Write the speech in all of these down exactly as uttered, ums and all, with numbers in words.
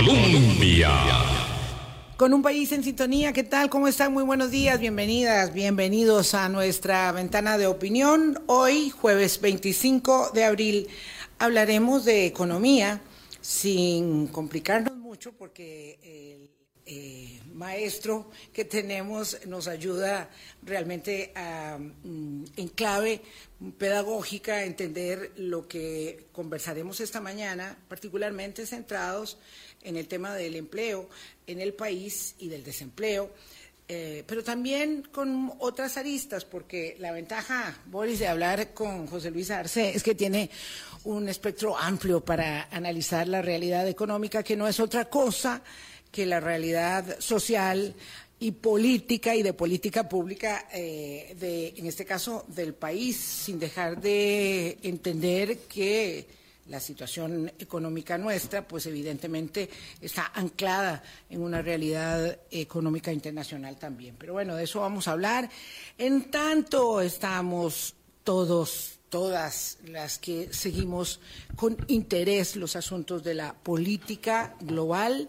Colombia. Con un país en sintonía, ¿qué tal? ¿Cómo están? Muy buenos días, bienvenidas, bienvenidos a nuestra ventana de opinión. Hoy, jueves veinticinco de abril, hablaremos de economía sin complicarnos mucho porque el eh, maestro que tenemos nos ayuda realmente a, en clave pedagógica a entender lo que conversaremos esta mañana, particularmente centrados en el tema del empleo en el país y del desempleo, eh, pero también con otras aristas, porque la ventaja, Boris, de hablar con José Luis Arce es que tiene un espectro amplio para analizar la realidad económica, que no es otra cosa que la realidad social y política y de política pública, eh, de, en este caso, del país, sin dejar de entender que la situación económica nuestra, pues evidentemente está anclada en una realidad económica internacional también. Pero bueno, de eso vamos a hablar. En tanto estamos todos, todas las que seguimos con interés los asuntos de la política global,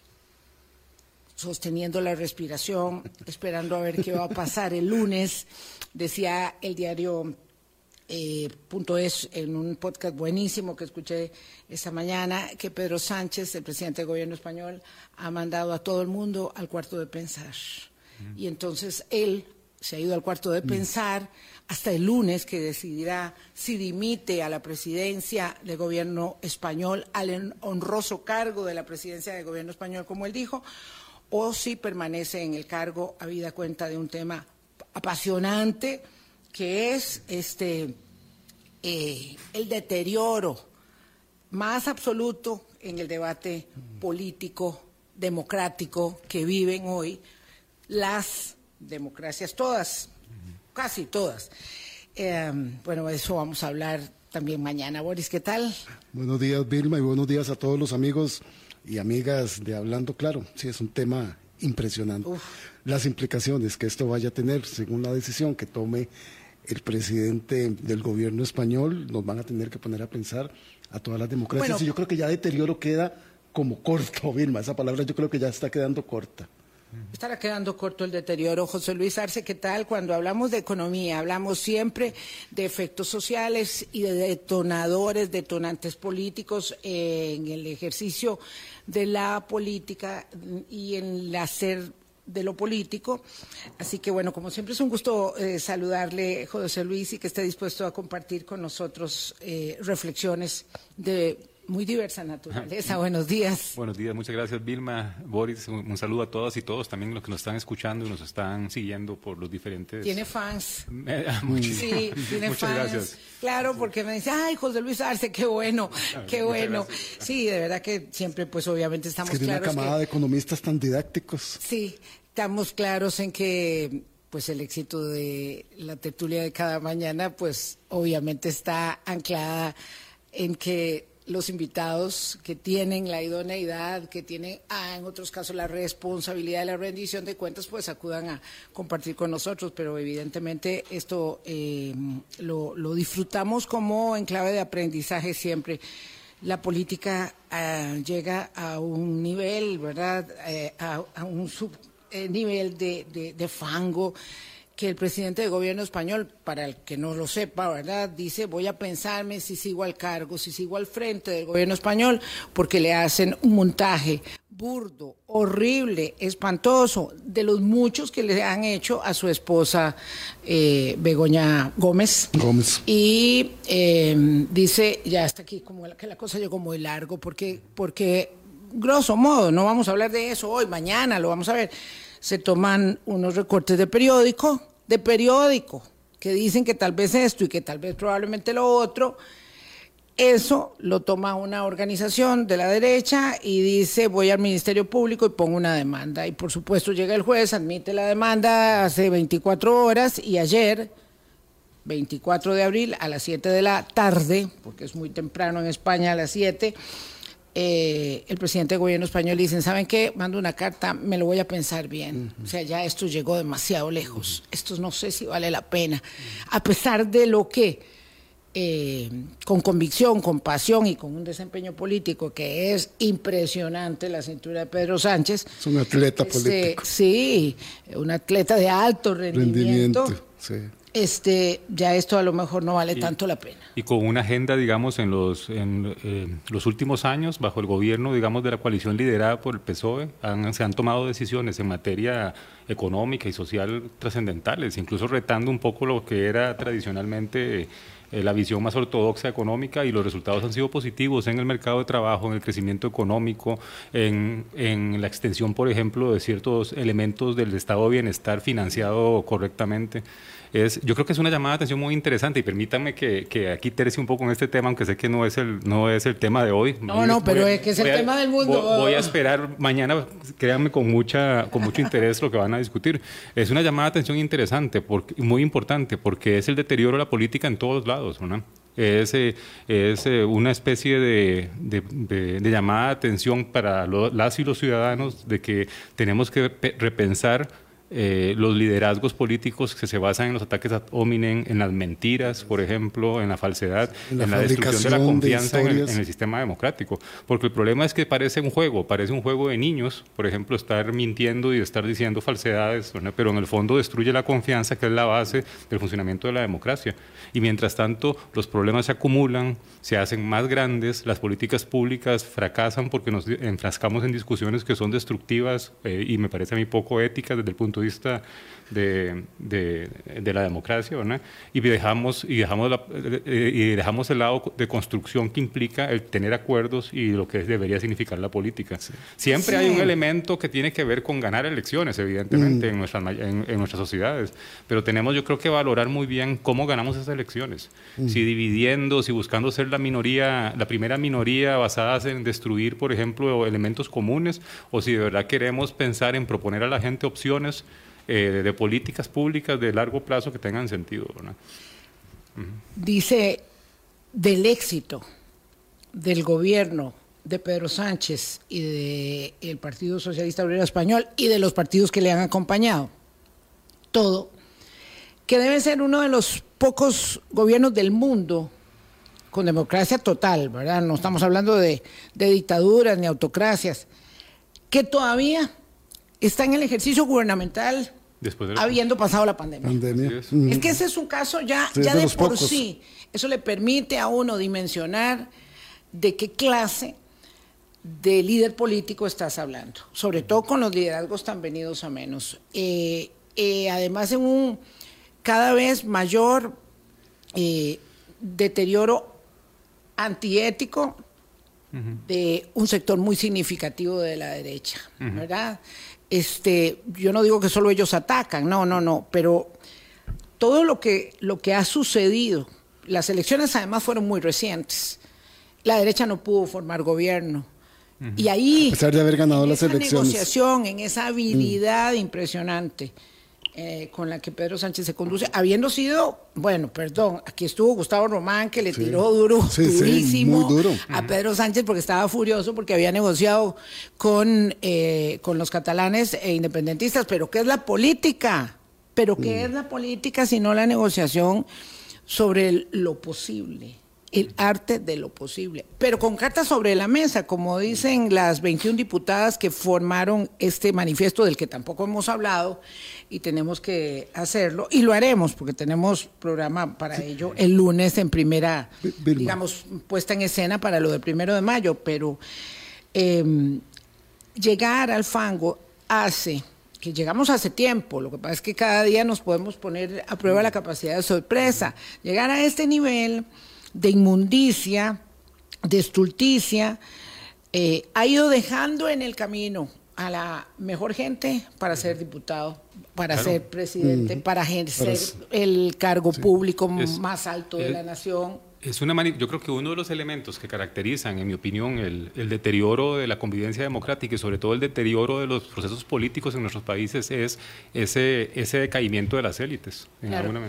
sosteniendo la respiración, esperando a ver qué va a pasar el lunes. Decía el diario Eh, punto es en un podcast buenísimo que escuché esta mañana que Pedro Sánchez, el presidente del gobierno español, ha mandado a todo el mundo al cuarto de pensar. Mm. Y entonces él se ha ido al cuarto de mm. pensar hasta el lunes, que decidirá si dimite a la presidencia del gobierno español, al honroso cargo de la presidencia del gobierno español, como él dijo, o si permanece en el cargo habida cuenta de un tema apasionante, que es este eh, el deterioro más absoluto en el debate político, democrático que viven hoy las democracias todas, casi todas. Eh, bueno, de eso vamos a hablar también mañana. Boris, ¿qué tal? Buenos días, Vilma, y buenos días a todos los amigos y amigas de Hablando Claro. Sí, es un tema impresionante. Uf. Las implicaciones que esto vaya a tener según la decisión que tome el presidente del gobierno español nos van a tener que poner a pensar a todas las democracias. Bueno, y yo creo que ya deterioro queda como corto, Vilma, esa palabra yo creo que ya está quedando corta. Estará quedando corto el deterioro. José Luis Arce, ¿qué tal? Cuando hablamos de economía, hablamos siempre de efectos sociales y de detonadores, detonantes políticos en el ejercicio de la política y en el hacer de lo político. Así que, bueno, como siempre es un gusto eh, saludarle, José Luis, y que esté dispuesto a compartir con nosotros eh, reflexiones de muy diversa naturaleza. Buenos días. Buenos días, muchas gracias, Vilma, Boris, un, un saludo a todas y todos, también los que nos están escuchando y nos están siguiendo por los diferentes... Tiene fans. Eh, muchísimo. Sí, tiene muchas fans. Gracias. Claro, porque me dice, ay, José Luis Arce, qué bueno, qué bueno. Sí, de verdad que siempre, pues obviamente estamos es que claros de una camada que, de economistas tan didácticos. Sí, estamos claros en que pues el éxito de la tertulia de cada mañana, pues obviamente está anclada en que los invitados que tienen la idoneidad, que tienen, ah, en otros casos, la responsabilidad de la rendición de cuentas, pues acudan a compartir con nosotros, pero evidentemente esto eh, lo, lo disfrutamos como en clave de aprendizaje siempre. La política eh, llega a un nivel, ¿verdad?, eh, a, a un subnivel de, de, de fango, que el presidente del gobierno español, para el que no lo sepa, ¿verdad?, dice, voy a pensarme si sigo al cargo, si sigo al frente del gobierno español, porque le hacen un montaje burdo, horrible, espantoso, de los muchos que le han hecho a su esposa eh, Begoña Gómez. Gómez. Y eh, dice, ya está aquí, como que la cosa llegó muy largo, porque, porque, grosso modo, no vamos a hablar de eso hoy, mañana lo vamos a ver, se toman unos recortes de periódico, de periódico, que dicen que tal vez esto y que tal vez probablemente lo otro. Eso lo toma una organización de la derecha y dice, voy al Ministerio Público y pongo una demanda. Y por supuesto llega el juez, admite la demanda hace veinticuatro horas y ayer, veinticuatro de abril, a las siete de la tarde, porque es muy temprano en España a las siete, Eh, el presidente del gobierno español dice, ¿saben qué? Mando una carta, me lo voy a pensar bien. Uh-huh. O sea, ya esto llegó demasiado lejos. Uh-huh. Esto no sé si vale la pena. Uh-huh. A pesar de lo que eh, con convicción, con pasión y con un desempeño político que es impresionante, la cintura de Pedro Sánchez. Es un atleta este, político. Sí, un atleta de alto rendimiento. Rendimiento, sí. Este, ya esto a lo mejor no vale y, tanto la pena. Y con una agenda, digamos, en los en eh, los últimos años, bajo el gobierno, digamos, de la coalición liderada por el P S O E, han, se han tomado decisiones en materia económica y social trascendentales, incluso retando un poco lo que era tradicionalmente eh, la visión más ortodoxa económica, y los resultados han sido positivos en el mercado de trabajo, en el crecimiento económico, en, en la extensión, por ejemplo, de ciertos elementos del estado de bienestar financiado correctamente. Es, yo creo que es una llamada de atención muy interesante, y permítanme que, que aquí tercie un poco en este tema, aunque sé que no es el, no es el tema de hoy. No, no, pero voy, es que es el a, tema del mundo. Voy, voy a esperar mañana, créanme, con, mucha, con mucho interés lo que van a discutir. Es una llamada de atención interesante, porque, muy importante, porque es el deterioro de la política en todos lados, ¿no? Es, eh, es eh, una especie de, de, de, de llamada de atención para lo, las y los ciudadanos de que tenemos que repensar Eh, los liderazgos políticos que se basan en los ataques ad hominem, en las mentiras, por ejemplo, en la falsedad, en la, en la destrucción de la confianza de en, el, en el sistema democrático. Porque el problema es que parece un juego, parece un juego de niños, por ejemplo, estar mintiendo y estar diciendo falsedades, ¿no? Pero en el fondo destruye la confianza, que es la base del funcionamiento de la democracia. Y mientras tanto, los problemas se acumulan, se hacen más grandes, las políticas públicas fracasan porque nos enfrascamos en discusiones que son destructivas eh, y me parece a mí poco éticas desde el punto de vista de, de, de la democracia, ¿verdad? Y dejamos, y, dejamos la, y dejamos el lado de construcción que implica el tener acuerdos y lo que debería significar la política. Sí. Siempre sí. hay un elemento que tiene que ver con ganar elecciones, evidentemente, mm. en, nuestras, en, en nuestras sociedades, pero tenemos, yo creo, que valorar muy bien cómo ganamos esas elecciones. Mm. Si dividiendo, si buscando ser la minoría, la primera minoría basada en destruir, por ejemplo, elementos comunes, o si de verdad queremos pensar en proponer a la gente opciones Eh, de, de políticas públicas de largo plazo que tengan sentido, ¿verdad? Uh-huh. Dice, del éxito del gobierno de Pedro Sánchez y del Partido Socialista Obrero Español y de los partidos que le han acompañado, todo, que debe ser uno de los pocos gobiernos del mundo con democracia total, ¿verdad? No estamos hablando de, de dictaduras ni autocracias, que todavía está en el ejercicio gubernamental Después de la... habiendo pasado la pandemia. pandemia. Es. es que ese es un caso ya, sí, ya de, de por pocos. sí. Eso le permite a uno dimensionar de qué clase de líder político estás hablando, sobre todo con los liderazgos tan venidos a menos. Eh, eh, además, en un cada vez mayor eh, deterioro antiético uh-huh. de un sector muy significativo de la derecha, uh-huh. ¿verdad? Este, yo no digo que solo ellos atacan, no, no, no, pero todo lo que, lo que ha sucedido, las elecciones además fueron muy recientes, la derecha no pudo formar gobierno, uh-huh. y ahí, a pesar de haber ganado en las esa elecciones, negociación, en esa habilidad uh-huh. impresionante eh, con la que Pedro Sánchez se conduce, habiendo sido, bueno, perdón, aquí estuvo Gustavo Román, que le sí. tiró duro, sí, durísimo sí, muy duro. a Pedro Sánchez porque estaba furioso porque había negociado con, eh, con los catalanes e independentistas, pero ¿qué es la política? ¿Pero qué mm. es la política sino la negociación sobre el, lo posible? El arte de lo posible, pero con cartas sobre la mesa, como dicen las veintiuna diputadas que formaron este manifiesto del que tampoco hemos hablado y tenemos que hacerlo, y lo haremos porque tenemos programa para sí. ello el lunes en primera, Vilma. digamos, puesta en escena para lo del primero de mayo, pero eh, llegar al fango hace que llegamos hace tiempo, lo que pasa es que cada día nos podemos poner a prueba la capacidad de sorpresa, llegar a este nivel de inmundicia, de estulticia, eh, ha ido dejando en el camino a la mejor gente para ser diputado, para claro. ser presidente, mm. para ejercer para... el cargo sí. público es, más alto es, de la nación. Es una mani... Yo creo que uno de los elementos que caracterizan, en mi opinión, el, el deterioro de la convivencia democrática y sobre todo el deterioro de los procesos políticos en nuestros países es ese, ese decaimiento de las élites, en claro. alguna medida.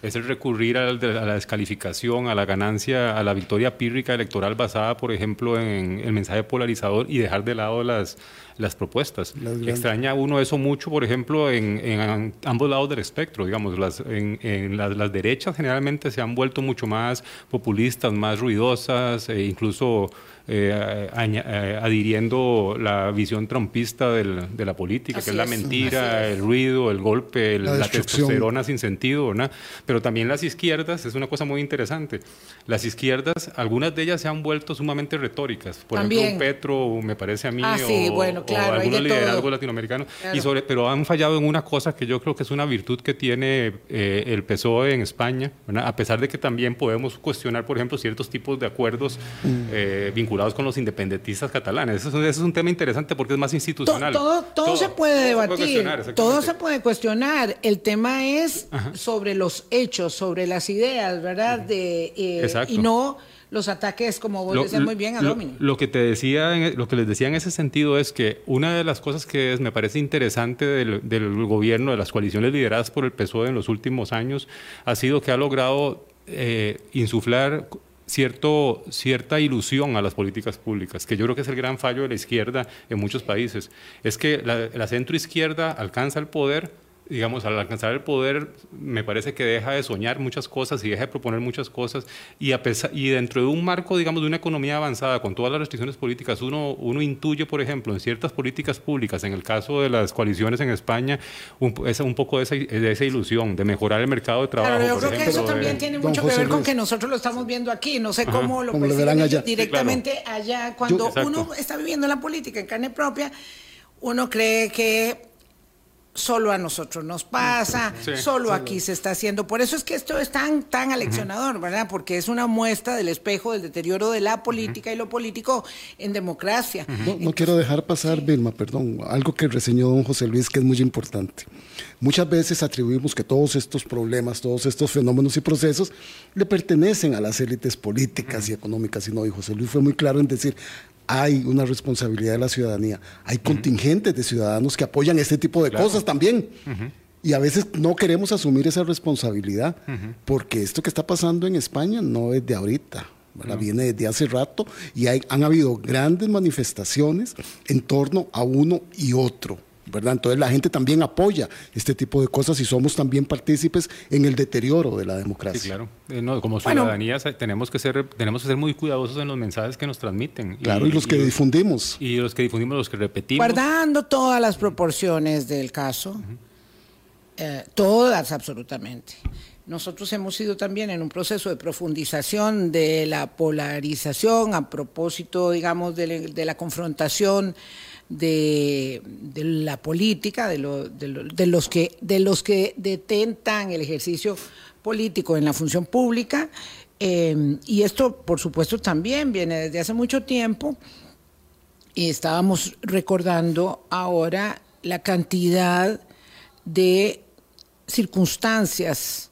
es el recurrir a la, a la descalificación, a la ganancia, a la victoria pírrica electoral basada, por ejemplo, en el mensaje polarizador y dejar de lado las, las propuestas. Las Extraña a uno eso mucho, por ejemplo, en, en ambos lados del espectro, digamos, las, en, en las, las derechas generalmente se han vuelto mucho más populistas, más ruidosas, e incluso eh, añ- adhiriendo la visión trumpista del, de la política, así que es la mentira, es. el ruido, el golpe, el, la, la testosterona sin sentido, ¿verdad? Pero también las izquierdas, es una cosa muy interesante, las izquierdas, algunas de ellas se han vuelto sumamente retóricas, por también. ejemplo Petro, me parece a mí, ah, o, sí, bueno, claro, o algunos liderazgos latinoamericanos, claro. y sobre, pero han fallado en una cosa que yo creo que es una virtud que tiene eh, el P S O E en España, ¿verdad? A pesar de que también podemos cuestionar, por ejemplo, ciertos tipos de acuerdos mm. eh, vinculados con los independentistas catalanes. Eso es, eso es un tema interesante porque es más institucional. Todo, todo, todo se puede debatir, se puede todo se puede cuestionar. El tema es Ajá. sobre los hechos, sobre las ideas, ¿verdad? De, eh, y no los ataques, como vos lo, decías muy bien, a Domini. Lo, lo que te decía, en, lo que les decía en ese sentido es que una de las cosas que es, me parece interesante del, del gobierno, de las coaliciones lideradas por el P S O E en los últimos años, ha sido que ha logrado eh, insuflar cierto, cierta ilusión a las políticas públicas, que yo creo que es el gran fallo de la izquierda en muchos países. Es que la, la centroizquierda alcanza el poder, digamos, al alcanzar el poder, me parece que deja de soñar muchas cosas y deja de proponer muchas cosas, y, a pesar, y dentro de un marco, digamos, de una economía avanzada, con todas las restricciones políticas, uno, uno intuye, por ejemplo, en ciertas políticas públicas, en el caso de las coaliciones en España, un, es un poco de esa, de esa ilusión, de mejorar el mercado de trabajo. Claro, yo por creo ejemplo, que eso también de, tiene mucho que ver Luis. con que nosotros lo estamos viendo aquí, no sé Ajá. cómo lo como perciben lo allá. directamente claro. allá, cuando yo, uno está viviendo la política en carne propia, uno cree que solo a nosotros nos pasa, sí, solo sí, aquí sí. se está haciendo. Por eso es que esto es tan, tan aleccionador, ¿verdad? Porque es una muestra del espejo del deterioro de la política uh-huh. y lo político en democracia. No, no Entonces, quiero dejar pasar, sí. Vilma, perdón, algo que reseñó don José Luis que es muy importante. Muchas veces atribuimos que todos estos problemas, todos estos fenómenos y procesos le pertenecen a las élites políticas uh-huh. y económicas, y no, y José Luis fue muy claro en decir, hay una responsabilidad de la ciudadanía, hay uh-huh. contingentes de ciudadanos que apoyan este tipo de claro. cosas también, uh-huh. y a veces no queremos asumir esa responsabilidad, uh-huh. porque esto que está pasando en España no es de ahorita, ¿verdad? No. Viene desde hace rato, y hay, han habido grandes manifestaciones en torno a uno y otro, ¿verdad? Entonces la gente también apoya este tipo de cosas y somos también partícipes en el deterioro de la democracia. Sí, claro. Eh, no, como ciudadanía bueno, tenemos que ser tenemos que ser muy cuidadosos en los mensajes que nos transmiten. Claro, y, y los que y, difundimos. Y los que difundimos, los que repetimos. Guardando todas las proporciones del caso, uh-huh. eh, todas absolutamente. Nosotros hemos ido también en un proceso de profundización de la polarización a propósito, digamos, de, le, de la confrontación De, de la política, de, lo, de, lo, de, los que, de los que detentan el ejercicio político en la función pública, eh, y esto, por supuesto, también viene desde hace mucho tiempo, y estábamos recordando ahora la cantidad de circunstancias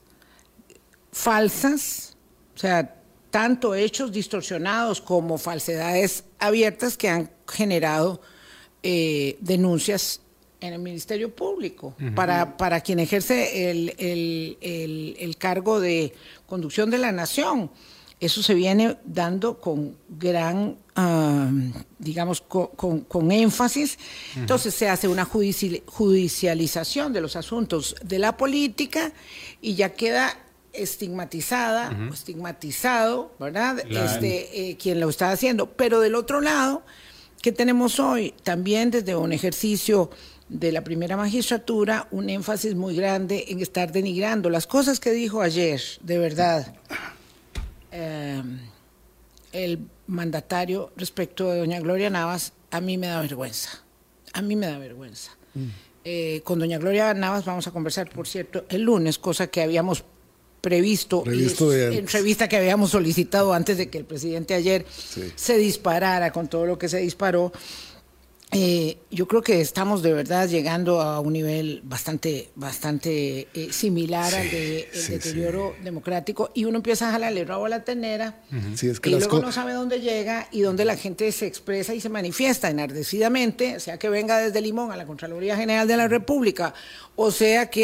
falsas, o sea, tanto hechos distorsionados como falsedades abiertas que han generado Eh, denuncias en el Ministerio Público uh-huh. para, para quien ejerce el, el, el, el cargo de conducción de la nación. Eso se viene dando con gran, uh, digamos, con, con, con énfasis. Uh-huh. Entonces se hace una judici- judicialización de los asuntos de la política y ya queda estigmatizada uh-huh. o estigmatizado, ¿verdad? La... Este, eh, quien lo está haciendo. Pero del otro lado, ¿qué tenemos hoy? También desde un ejercicio de la primera magistratura, un énfasis muy grande en estar denigrando las cosas que dijo ayer, de verdad, eh, el mandatario respecto de doña Gloria Navas. A mí me da vergüenza, a mí me da vergüenza. Mm. Eh, con doña Gloria Navas vamos a conversar, por cierto, el lunes, cosa que habíamos previsto, previsto y entrevista que habíamos solicitado antes de que el presidente ayer sí. se disparara con todo lo que se disparó. Eh, yo creo que estamos de verdad llegando a un nivel bastante, bastante eh, similar sí, al de el sí, deterioro sí. democrático, y uno empieza a jalarle el rabo a la ternera uh-huh. sí, es que y luego co- no sabe dónde llega y dónde la gente se expresa y se manifiesta enardecidamente, sea que venga desde Limón a la Contraloría General de la República, o sea que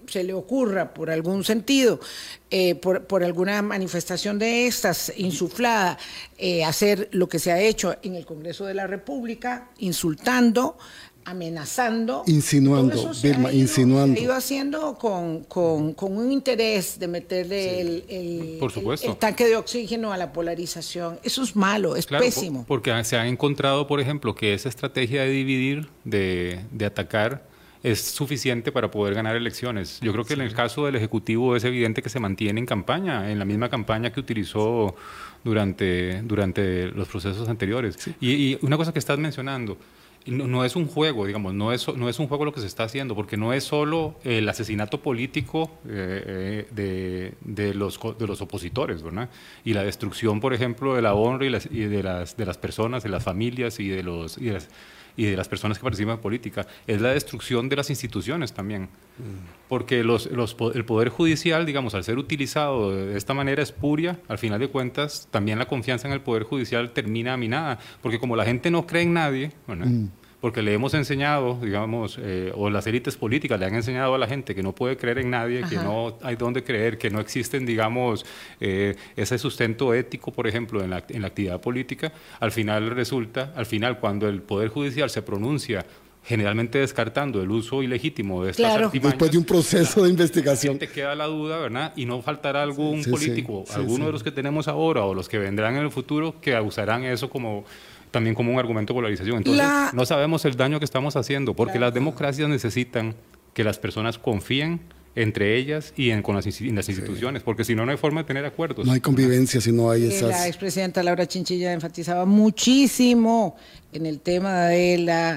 se le ocurra por algún sentido, eh, por, por alguna manifestación de estas insuflada, eh, hacer lo que se ha hecho en el Congreso de la República, insultando, amenazando, insinuando, Vilma, ido, insinuando. Se ha ido haciendo con, con, con un interés de meterle sí. el, el, Por supuesto. el, el tanque de oxígeno a la polarización. Eso es malo, es claro, pésimo. Porque se han encontrado, por ejemplo, que esa estrategia de dividir, de, de atacar, es suficiente para poder ganar elecciones. Yo creo que sí. en el caso del Ejecutivo es evidente que se mantiene en campaña, en la misma campaña que utilizó durante, durante los procesos anteriores. Sí. Y, y una cosa que estás mencionando, No, no es un juego, digamos, no es, no es un juego lo que se está haciendo, porque no es solo el asesinato político eh, de, de, los, de los opositores, ¿verdad? Y la destrucción, por ejemplo, de la honra y, las, y de, las, de las personas, de las familias y de, los, y, de las, y de las personas que participan en política, es la destrucción de las instituciones también. Porque los, los, el Poder Judicial, digamos, al ser utilizado de esta manera espuria, al final de cuentas, también la confianza en el Poder Judicial termina minada, porque como la gente no cree en nadie, ¿verdad? Mm. porque le hemos enseñado, digamos, eh, o las élites políticas le han enseñado a la gente que no puede creer en nadie, Ajá. que no hay dónde creer, que no existen, digamos, eh, ese sustento ético, por ejemplo, en la, en la actividad política, al final resulta, al final, cuando el Poder Judicial se pronuncia generalmente descartando el uso ilegítimo de estas claro. artimañas. Después de un proceso la, de investigación. Te queda la duda, ¿verdad? Y no faltará algún sí, político, sí, sí, alguno sí. de los que tenemos ahora o los que vendrán en el futuro, que usarán eso como también como un argumento de polarización. Entonces, la... no sabemos el daño que estamos haciendo, porque claro. las democracias necesitan que las personas confíen entre ellas y en, con las, en las instituciones, sí. porque si no, no hay forma de tener acuerdos. No hay convivencia si no hay esas... La expresidenta Laura Chinchilla enfatizaba muchísimo en el tema de la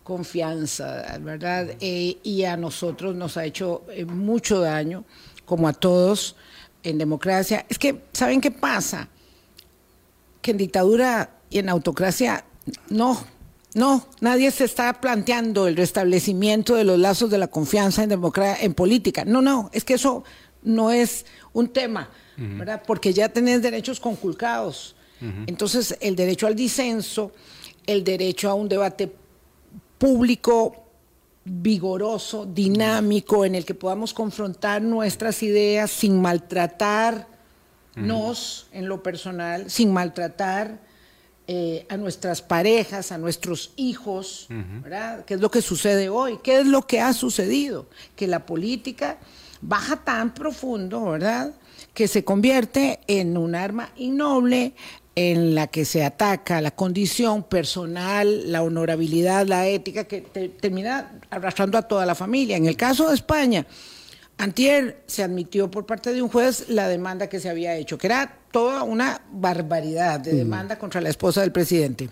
confianza, ¿verdad? Eh, y a nosotros nos ha hecho eh, mucho daño, como a todos en democracia. Es que, ¿saben qué pasa? Que en dictadura y en autocracia, no, no, nadie se está planteando el restablecimiento de los lazos de la confianza en democracia, en política. No, no, es que eso no es un tema, uh-huh. ¿verdad? Porque ya tenés derechos conculcados. Uh-huh. Entonces, el derecho al disenso, el derecho a un debate público vigoroso, dinámico, en el que podamos confrontar nuestras ideas sin maltratarnos uh-huh. en lo personal, sin maltratar eh, a nuestras parejas, a nuestros hijos, uh-huh. ¿verdad? ¿Qué es lo que sucede hoy? ¿Qué es lo que ha sucedido? Que la política baja tan profundo, ¿verdad?, que se convierte en un arma innoble en la que se ataca la condición personal, la honorabilidad, la ética, que te, termina arrastrando a toda la familia. En el caso de España, antier se admitió por parte de un juez la demanda que se había hecho, que era toda una barbaridad de demanda mm. contra la esposa del presidente.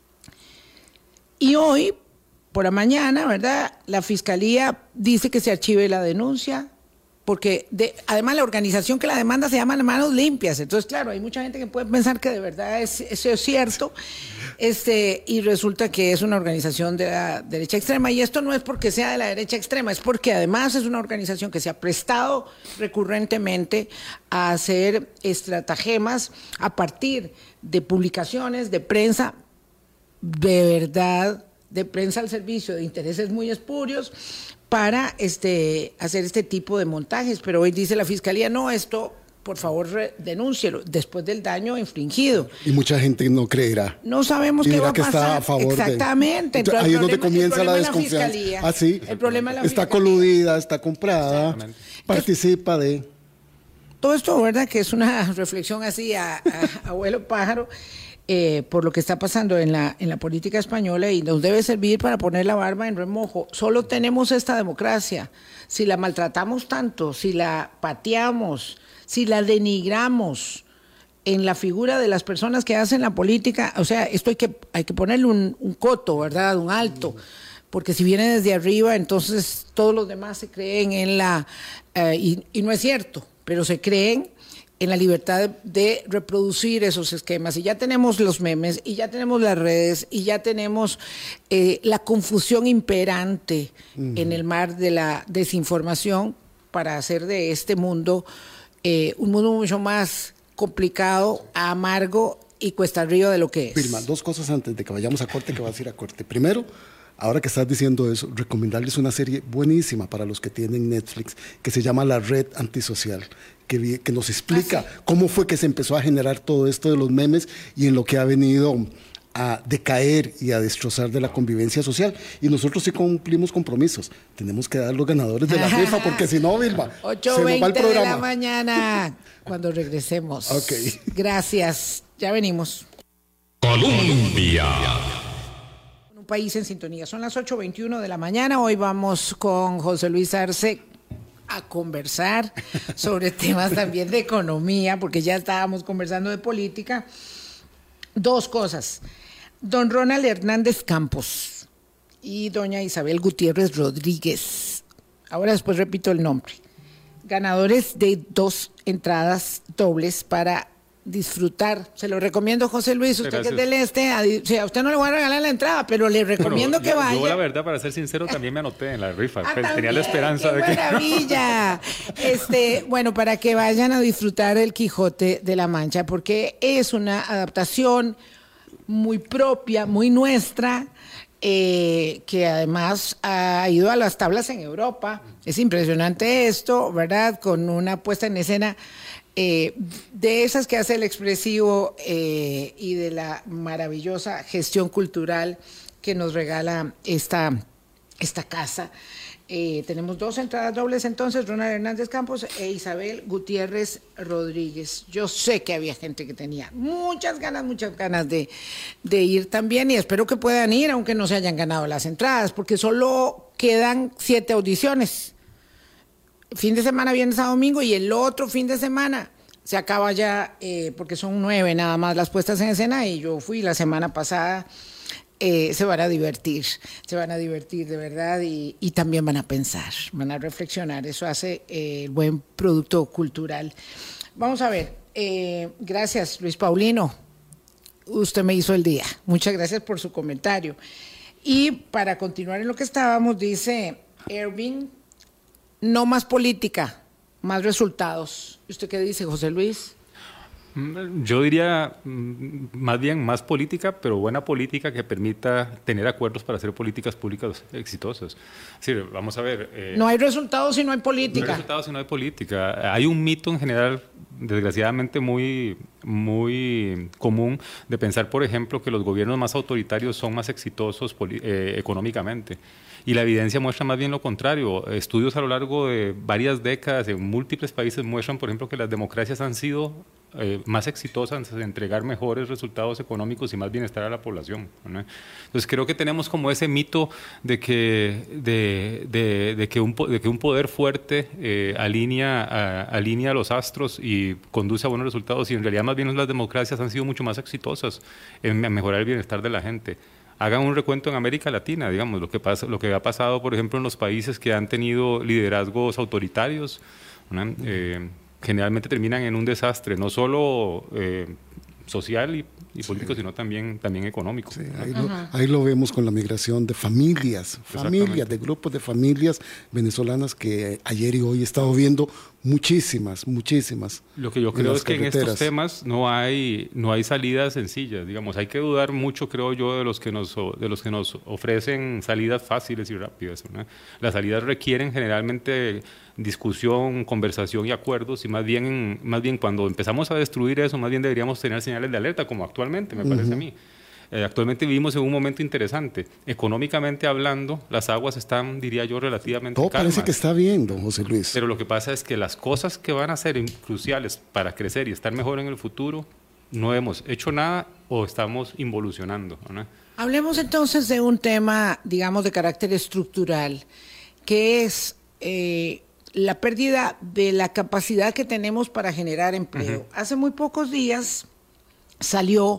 Y hoy, por la mañana, ¿verdad?, la Fiscalía dice que se archive la denuncia, porque de, además la organización que la demanda se llama Manos Limpias. Entonces, claro, hay mucha gente que puede pensar que de verdad es, eso es cierto, este, y resulta que es una organización de la derecha extrema, y esto no es porque sea de la derecha extrema, es porque además es una organización que se ha prestado recurrentemente a hacer estratagemas a partir de publicaciones de prensa de verdad, de prensa al servicio de intereses muy espurios, para este, hacer este tipo de montajes. Pero hoy dice la Fiscalía, no, esto, por favor, re, denúncielo, después del daño infringido. Y mucha gente no creerá. No sabemos qué va a pasar. Está a favor Exactamente. De... Entonces, ahí es donde comienza la desconfianza. La ah, sí. El problema de la está coludida, está comprada, participa de... Todo esto, ¿verdad?, que es una reflexión así a, a, a abuelo pájaro, Eh, por lo que está pasando en la, en la política española, y nos debe servir para poner la barba en remojo. Solo tenemos esta democracia. Si la maltratamos tanto, si la pateamos, si la denigramos en la figura de las personas que hacen la política, o sea, esto hay que, hay que ponerle un, un coto, ¿verdad?, un alto, porque si viene desde arriba, entonces todos los demás se creen en la, eh, y, y no es cierto, pero se creen en la libertad de reproducir esos esquemas. Y ya tenemos los memes, y ya tenemos las redes, y ya tenemos eh, la confusión imperante uh-huh. en el mar de la desinformación, para hacer de este mundo eh, un mundo mucho más complicado, amargo y cuesta arriba de lo que es. Vilma, dos cosas antes de que vayamos a corte, que vas a ir a corte. Primero, ahora que estás diciendo eso, recomendarles una serie buenísima para los que tienen Netflix, que se llama La Red Antisocial, que, que nos explica ah, sí. cómo fue que se empezó a generar todo esto de los memes y en lo que ha venido a decaer y a destrozar de la convivencia social. Y nosotros sí cumplimos compromisos. Tenemos que dar los ganadores de la rifa, porque si no, Vilma, ocho veinte de la mañana, cuando regresemos. Okay. Gracias. Ya venimos. Colombia. Un país en sintonía. Son las ocho veintiuno de la mañana. Hoy vamos con José Luis Arce a conversar sobre temas también de economía, porque ya estábamos conversando de política. Dos cosas. Don Ronald Hernández Campos y doña Isabel Gutiérrez Rodríguez, ahora después repito el nombre, ganadores de dos entradas dobles para disfrutar. Se lo recomiendo, José Luis, usted Gracias. Que es del este, a, o sea, a usted no le voy a regalar la entrada, pero le recomiendo pero, que vaya. Yo, la verdad, para ser sincero, también me anoté en la rifa. Ah, Tenía también, la esperanza qué de que... maravilla. Este, bueno, para que vayan a disfrutar el Quijote de la Mancha, porque es una adaptación muy propia, muy nuestra, eh, que además ha ido a las tablas en Europa. Es impresionante esto, ¿verdad? Con una puesta en escena Eh, de esas que hace el expresivo eh, y de la maravillosa gestión cultural que nos regala esta, esta casa. Eh, tenemos dos entradas dobles entonces, Ronald Hernández Campos e Isabel Gutiérrez Rodríguez. Yo sé que había gente que tenía muchas ganas, muchas ganas de, de ir también, y espero que puedan ir, aunque no se hayan ganado las entradas, porque solo quedan siete audiciones. Fin de semana, viernes a domingo, y el otro fin de semana se acaba ya, eh, porque son nueve nada más las puestas en escena, y yo fui la semana pasada. Eh, se van a divertir, se van a divertir de verdad, y, y también van a pensar, van a reflexionar. Eso hace eh, el buen producto cultural. Vamos a ver, eh, gracias Luis Paulino, usted me hizo el día, muchas gracias por su comentario. Y para continuar en lo que estábamos, dice Erwin, no más política, más resultados. ¿Usted qué dice, José Luis? Yo diría más bien más política, pero buena política que permita tener acuerdos para hacer políticas públicas exitosas. Es decir, vamos a ver... Eh, no hay resultados si no hay política. No hay resultados si no hay política. Hay un mito en general, desgraciadamente muy, muy común, de pensar, por ejemplo, que los gobiernos más autoritarios son más exitosos eh, económicamente. Y la evidencia muestra más bien lo contrario. Estudios a lo largo de varias décadas en múltiples países muestran, por ejemplo, que las democracias han sido eh, más exitosas en entregar mejores resultados económicos y más bienestar a la población, ¿no? Entonces creo que tenemos como ese mito de que, de, de, de que, un, de que un poder fuerte eh, alinea, a, alinea los astros y conduce a buenos resultados, y en realidad más bien las democracias han sido mucho más exitosas en mejorar el bienestar de la gente. Hagan un recuento en América Latina, digamos, lo que pasa, lo que ha pasado, por ejemplo, en los países que han tenido liderazgos autoritarios, ¿no? eh, generalmente terminan en un desastre, no solo eh, social y, y político, sí. sino también, también económico. Sí, ahí, lo, ahí lo vemos con la migración de familias, familias, de grupos de familias venezolanas que ayer y hoy he estado viendo muchísimas, muchísimas. Lo que yo creo es que en estos temas no hay, no hay salidas sencillas, digamos, hay que dudar mucho, creo yo, de los que nos, de los que nos ofrecen salidas fáciles y rápidas, ¿no? Las salidas requieren generalmente discusión, conversación y acuerdos, y más bien, más bien cuando empezamos a destruir eso, más bien deberíamos tener señales de alerta, como actualmente, me parece uh-huh. a mí. Eh, actualmente vivimos en un momento interesante. Económicamente hablando, las aguas están, diría yo, relativamente Todo calmas. parece que está bien, don José Luis. Pero lo que pasa es que las cosas que van a ser cruciales para crecer y estar mejor en el futuro, no hemos hecho nada o estamos involucionando, ¿no? Hablemos entonces de un tema, digamos, de carácter estructural, que es eh, la pérdida de la capacidad que tenemos para generar empleo. Uh-huh. Hace muy pocos días salió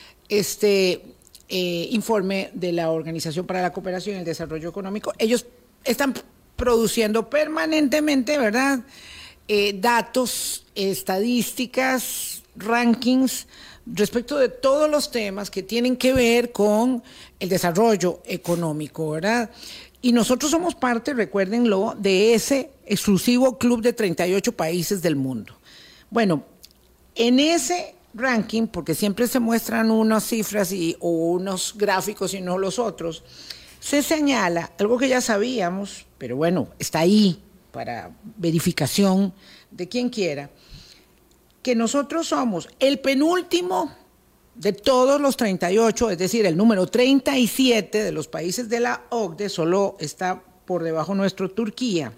este eh, informe de la Organización para la Cooperación y el Desarrollo Económico. Ellos están produciendo permanentemente, ¿verdad?, eh, datos, estadísticas, rankings respecto de todos los temas que tienen que ver con el desarrollo económico, ¿verdad? Y nosotros somos parte, recuérdenlo, de ese exclusivo club de treinta y ocho países del mundo. Bueno, en ese ranking, porque siempre se muestran unas cifras y, o unos gráficos y no los otros, se señala algo que ya sabíamos, pero bueno, está ahí para verificación de quien quiera, que nosotros somos el penúltimo de todos los treinta y ocho, es decir, el número treinta y siete de los países de la O C D E, solo está por debajo nuestro Turquía,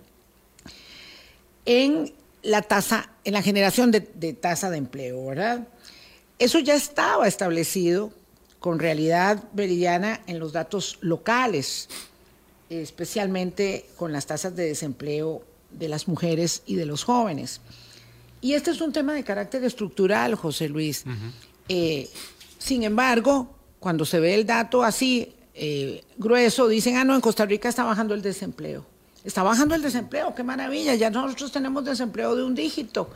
en la tasa, en la generación de, de tasa de empleo, ¿verdad? Eso ya estaba establecido con realidad veridiana en los datos locales, especialmente con las tasas de desempleo de las mujeres y de los jóvenes. Y este es un tema de carácter estructural, José Luis. Uh-huh. Eh, sin embargo, cuando se ve el dato así eh, grueso, dicen, ah, no, en Costa Rica está bajando el desempleo. Está bajando el desempleo, qué maravilla, ya nosotros tenemos desempleo de un dígito.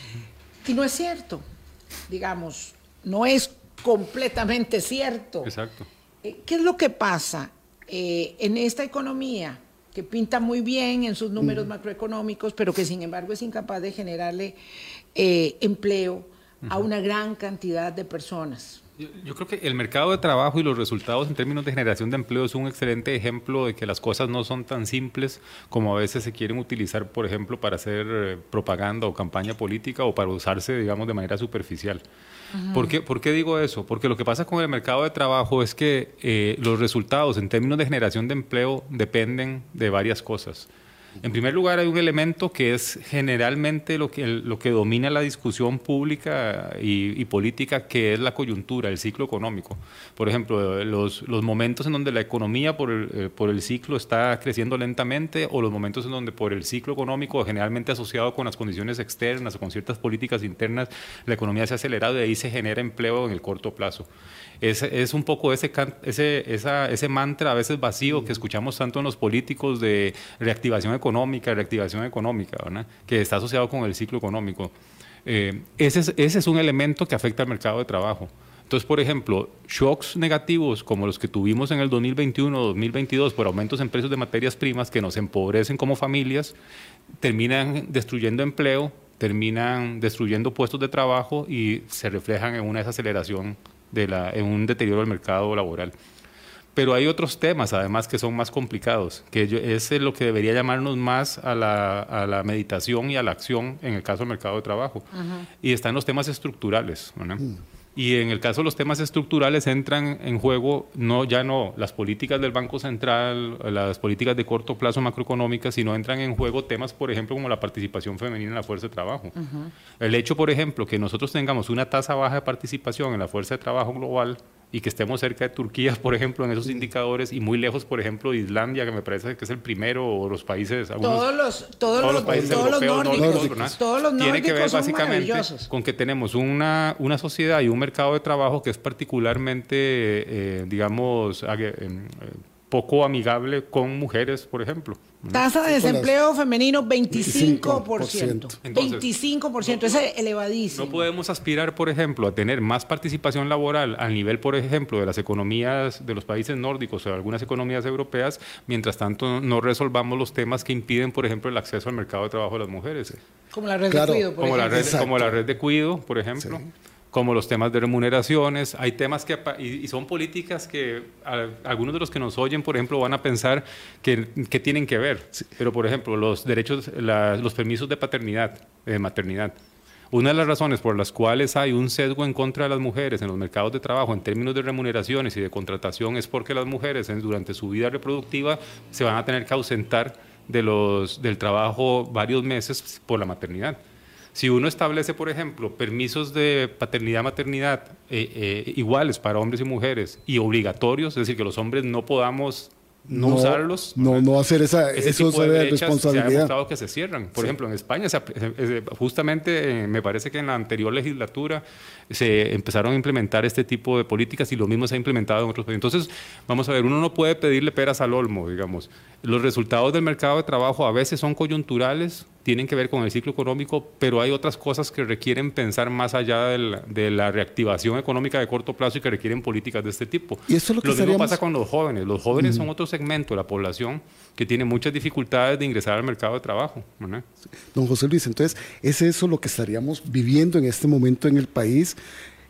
Y no es cierto, digamos, no es completamente cierto. Exacto. Eh, ¿Qué es lo que pasa eh, en esta economía que pinta muy bien en sus números uh-huh. macroeconómicos, pero que sin embargo es incapaz de generarle eh, empleo uh-huh. a una gran cantidad de personas? Yo, yo creo que el mercado de trabajo y los resultados en términos de generación de empleo es un excelente ejemplo de que las cosas no son tan simples como a veces se quieren utilizar, por ejemplo, para hacer eh, propaganda o campaña política o para usarse, digamos, de manera superficial. Uh-huh. ¿Por qué, ¿Por qué digo eso? Porque lo que pasa con el mercado de trabajo es que eh, los resultados en términos de generación de empleo dependen de varias cosas. En primer lugar, hay un elemento que es generalmente lo que, lo que domina la discusión pública y, y política, que es la coyuntura, el ciclo económico. Por ejemplo, los, los momentos en donde la economía por el, eh, por el ciclo está creciendo lentamente, o los momentos en donde por el ciclo económico, generalmente asociado con las condiciones externas o con ciertas políticas internas, la economía se ha acelerado y de ahí se genera empleo en el corto plazo. Es, es un poco ese, ese, esa, ese mantra a veces vacío que escuchamos tanto en los políticos de reactivación económica, reactivación económica, ¿verdad? Que está asociado con el ciclo económico. Eh, ese, es, ese es un elemento que afecta al mercado de trabajo. Entonces, por ejemplo, shocks negativos como los que tuvimos en el dos mil veintiuno o dos mil veintidós por aumentos en precios de materias primas que nos empobrecen como familias, terminan destruyendo empleo, terminan destruyendo puestos de trabajo y se reflejan en una desaceleración De la, en un deterioro del mercado laboral. Pero hay otros temas, además, que son más complicados, que yo, es lo que debería llamarnos más a la, a la meditación y a la acción en el caso del mercado de trabajo. Uh-huh. Y están los temas estructurales, ¿verdad? Uh-huh. Y en el caso de los temas estructurales entran en juego no, ya no las políticas del Banco Central, las políticas de corto plazo macroeconómicas, sino entran en juego temas, por ejemplo, como la participación femenina en la fuerza de trabajo. Uh-huh. El hecho, por ejemplo, que nosotros tengamos una tasa baja de participación en la fuerza de trabajo global y que estemos cerca de Turquía, por ejemplo, en esos indicadores, y muy lejos, por ejemplo, de Islandia, que me parece que es el primero, o los países... Algunos, todos los, todos todos los, los países todos europeos, los nórdicos, nórdicos, todos los nórdicos tiene que ver son básicamente con que tenemos una, una sociedad y un mercado de trabajo que es particularmente, eh, digamos, eh, poco amigable con mujeres, por ejemplo. Tasa de desempleo femenino veinticinco por ciento. Entonces, veinticinco por ciento, no, es elevadísimo. No podemos aspirar, por ejemplo, a tener más participación laboral al nivel, por ejemplo, de las economías de los países nórdicos o de algunas economías europeas, mientras tanto no resolvamos los temas que impiden, por ejemplo, el acceso al mercado de trabajo de las mujeres. Como la red claro, de cuido, por como ejemplo. La red, como la red de cuido, por ejemplo. Sí. Como los temas de remuneraciones, hay temas que, y son políticas que a, algunos de los que nos oyen, por ejemplo, van a pensar que, que tienen que ver, sí. Pero por ejemplo, los derechos, la, los permisos de paternidad, de maternidad. Una de las razones por las cuales hay un sesgo en contra de las mujeres en los mercados de trabajo en términos de remuneraciones y de contratación es porque las mujeres en, durante su vida reproductiva se van a tener que ausentar de los, del trabajo varios meses por la maternidad. Si uno establece, por ejemplo, permisos de paternidad-maternidad eh, eh, iguales para hombres y mujeres y obligatorios, es decir, que los hombres no podamos no, no usarlos. No, no hacer esa, ese eso tipo de, de brechas responsabilidad. Se ha demostrado que se cierran. Por sí. ejemplo, en España, se, justamente eh, me parece que en la anterior legislatura se empezaron a implementar este tipo de políticas y lo mismo se ha implementado en otros países. Entonces, vamos a ver, uno no puede pedirle peras al olmo, digamos. Los resultados del mercado de trabajo a veces son coyunturales, tienen que ver con el ciclo económico, pero hay otras cosas que requieren pensar más allá de la, de la reactivación económica de corto plazo y que requieren políticas de este tipo. Y eso es lo que lo estaríamos... mismo pasa con los jóvenes. Los jóvenes uh-huh. son otro segmento de la población que tiene muchas dificultades de ingresar al mercado de trabajo, ¿no? Don José Luis, entonces, ¿es eso lo que estaríamos viviendo en este momento en el país?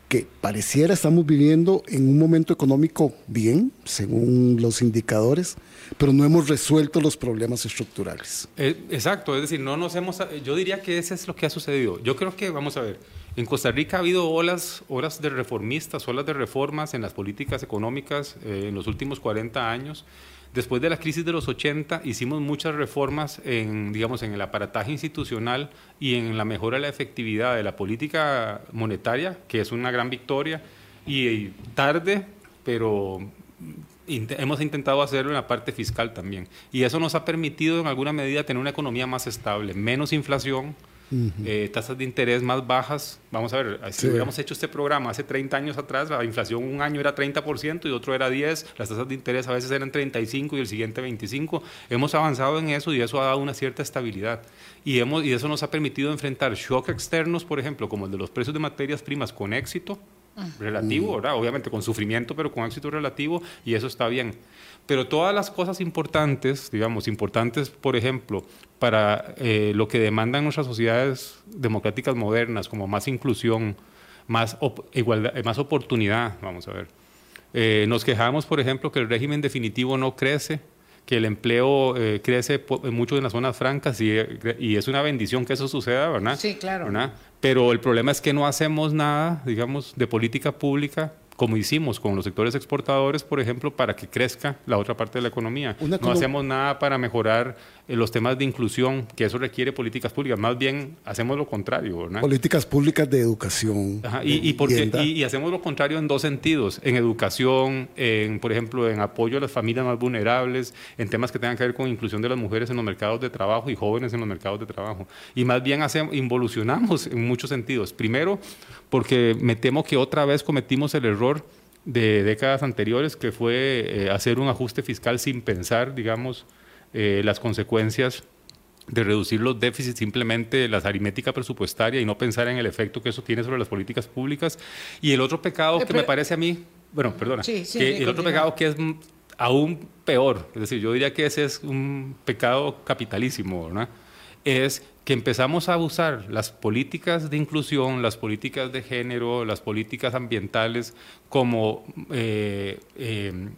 que pareciera estamos viviendo en un momento económico bien, según los indicadores, pero no hemos resuelto los problemas estructurales. Eh, exacto, es decir, no nos hemos, yo diría que ese es lo que ha sucedido. Yo creo que, vamos a ver, en Costa Rica ha habido olas, olas de reformistas, olas de reformas en las políticas económicas eh, en los últimos cuarenta años. Después de la crisis de los ochenta hicimos muchas reformas en, digamos, en el aparataje institucional y en la mejora de la efectividad de la política monetaria, que es una gran victoria, y, y tarde, pero int- hemos intentado hacerlo en la parte fiscal también. Y eso nos ha permitido en alguna medida tener una economía más estable, menos inflación, Uh-huh. eh, tasas de interés más bajas. Vamos a ver, si sí. hubiéramos hecho este programa hace treinta años atrás, la inflación un año era treinta por ciento y otro era diez por ciento, las tasas de interés a veces eran treinta y cinco por ciento y el siguiente veinticinco por ciento. Hemos avanzado en eso y eso ha dado una cierta estabilidad. Y, hemos, y eso nos ha permitido enfrentar shocks externos, por ejemplo, como el de los precios de materias primas con éxito relativo, uh-huh. ¿verdad? Obviamente con sufrimiento, pero con éxito relativo, y eso está bien. Pero todas las cosas importantes, digamos, importantes, por ejemplo, para eh, lo que demandan nuestras sociedades democráticas modernas, como más inclusión, más, op- igualdad, más oportunidad, vamos a ver. Eh, nos quejamos, por ejemplo, que el régimen definitivo no crece, que el empleo eh, crece mucho en las zonas francas y, y es una bendición que eso suceda, ¿verdad? Sí, claro. ¿verdad? Pero el problema es que no hacemos nada, digamos, de política pública como hicimos con los sectores exportadores, por ejemplo, para que crezca la otra parte de la economía. Una no hacemos nada para mejorar eh, los temas de inclusión, que eso requiere políticas públicas. Más bien, hacemos lo contrario, ¿verdad? Políticas públicas de educación. Ajá, y, y, porque, y, y hacemos lo contrario en dos sentidos. En educación, en, por ejemplo, en apoyo a las familias más vulnerables, en temas que tengan que ver con inclusión de las mujeres en los mercados de trabajo y jóvenes en los mercados de trabajo. Y más bien hacemos, involucionamos en muchos sentidos. Primero, porque me temo que otra vez cometimos el error de décadas anteriores, que fue eh, hacer un ajuste fiscal sin pensar, digamos, eh, las consecuencias de reducir los déficits, simplemente la aritmética presupuestaria y no pensar en el efecto que eso tiene sobre las políticas públicas. Y el otro pecado que me parece a mí, bueno, perdona, sí, sí, que sí, el otro pecado que es aún peor, es decir, yo diría que ese es un pecado capitalísimo, ¿verdad? Es que empezamos a usar las políticas de inclusión, las políticas de género, las políticas ambientales como, eh, eh,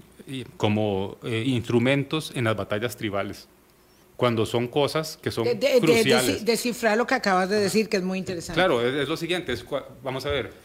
como eh, instrumentos en las batallas tribales, cuando son cosas que son de, de, cruciales. De, de, descifrar lo que acabas de decir, que es muy interesante. Claro, es, es lo siguiente, es, vamos a ver,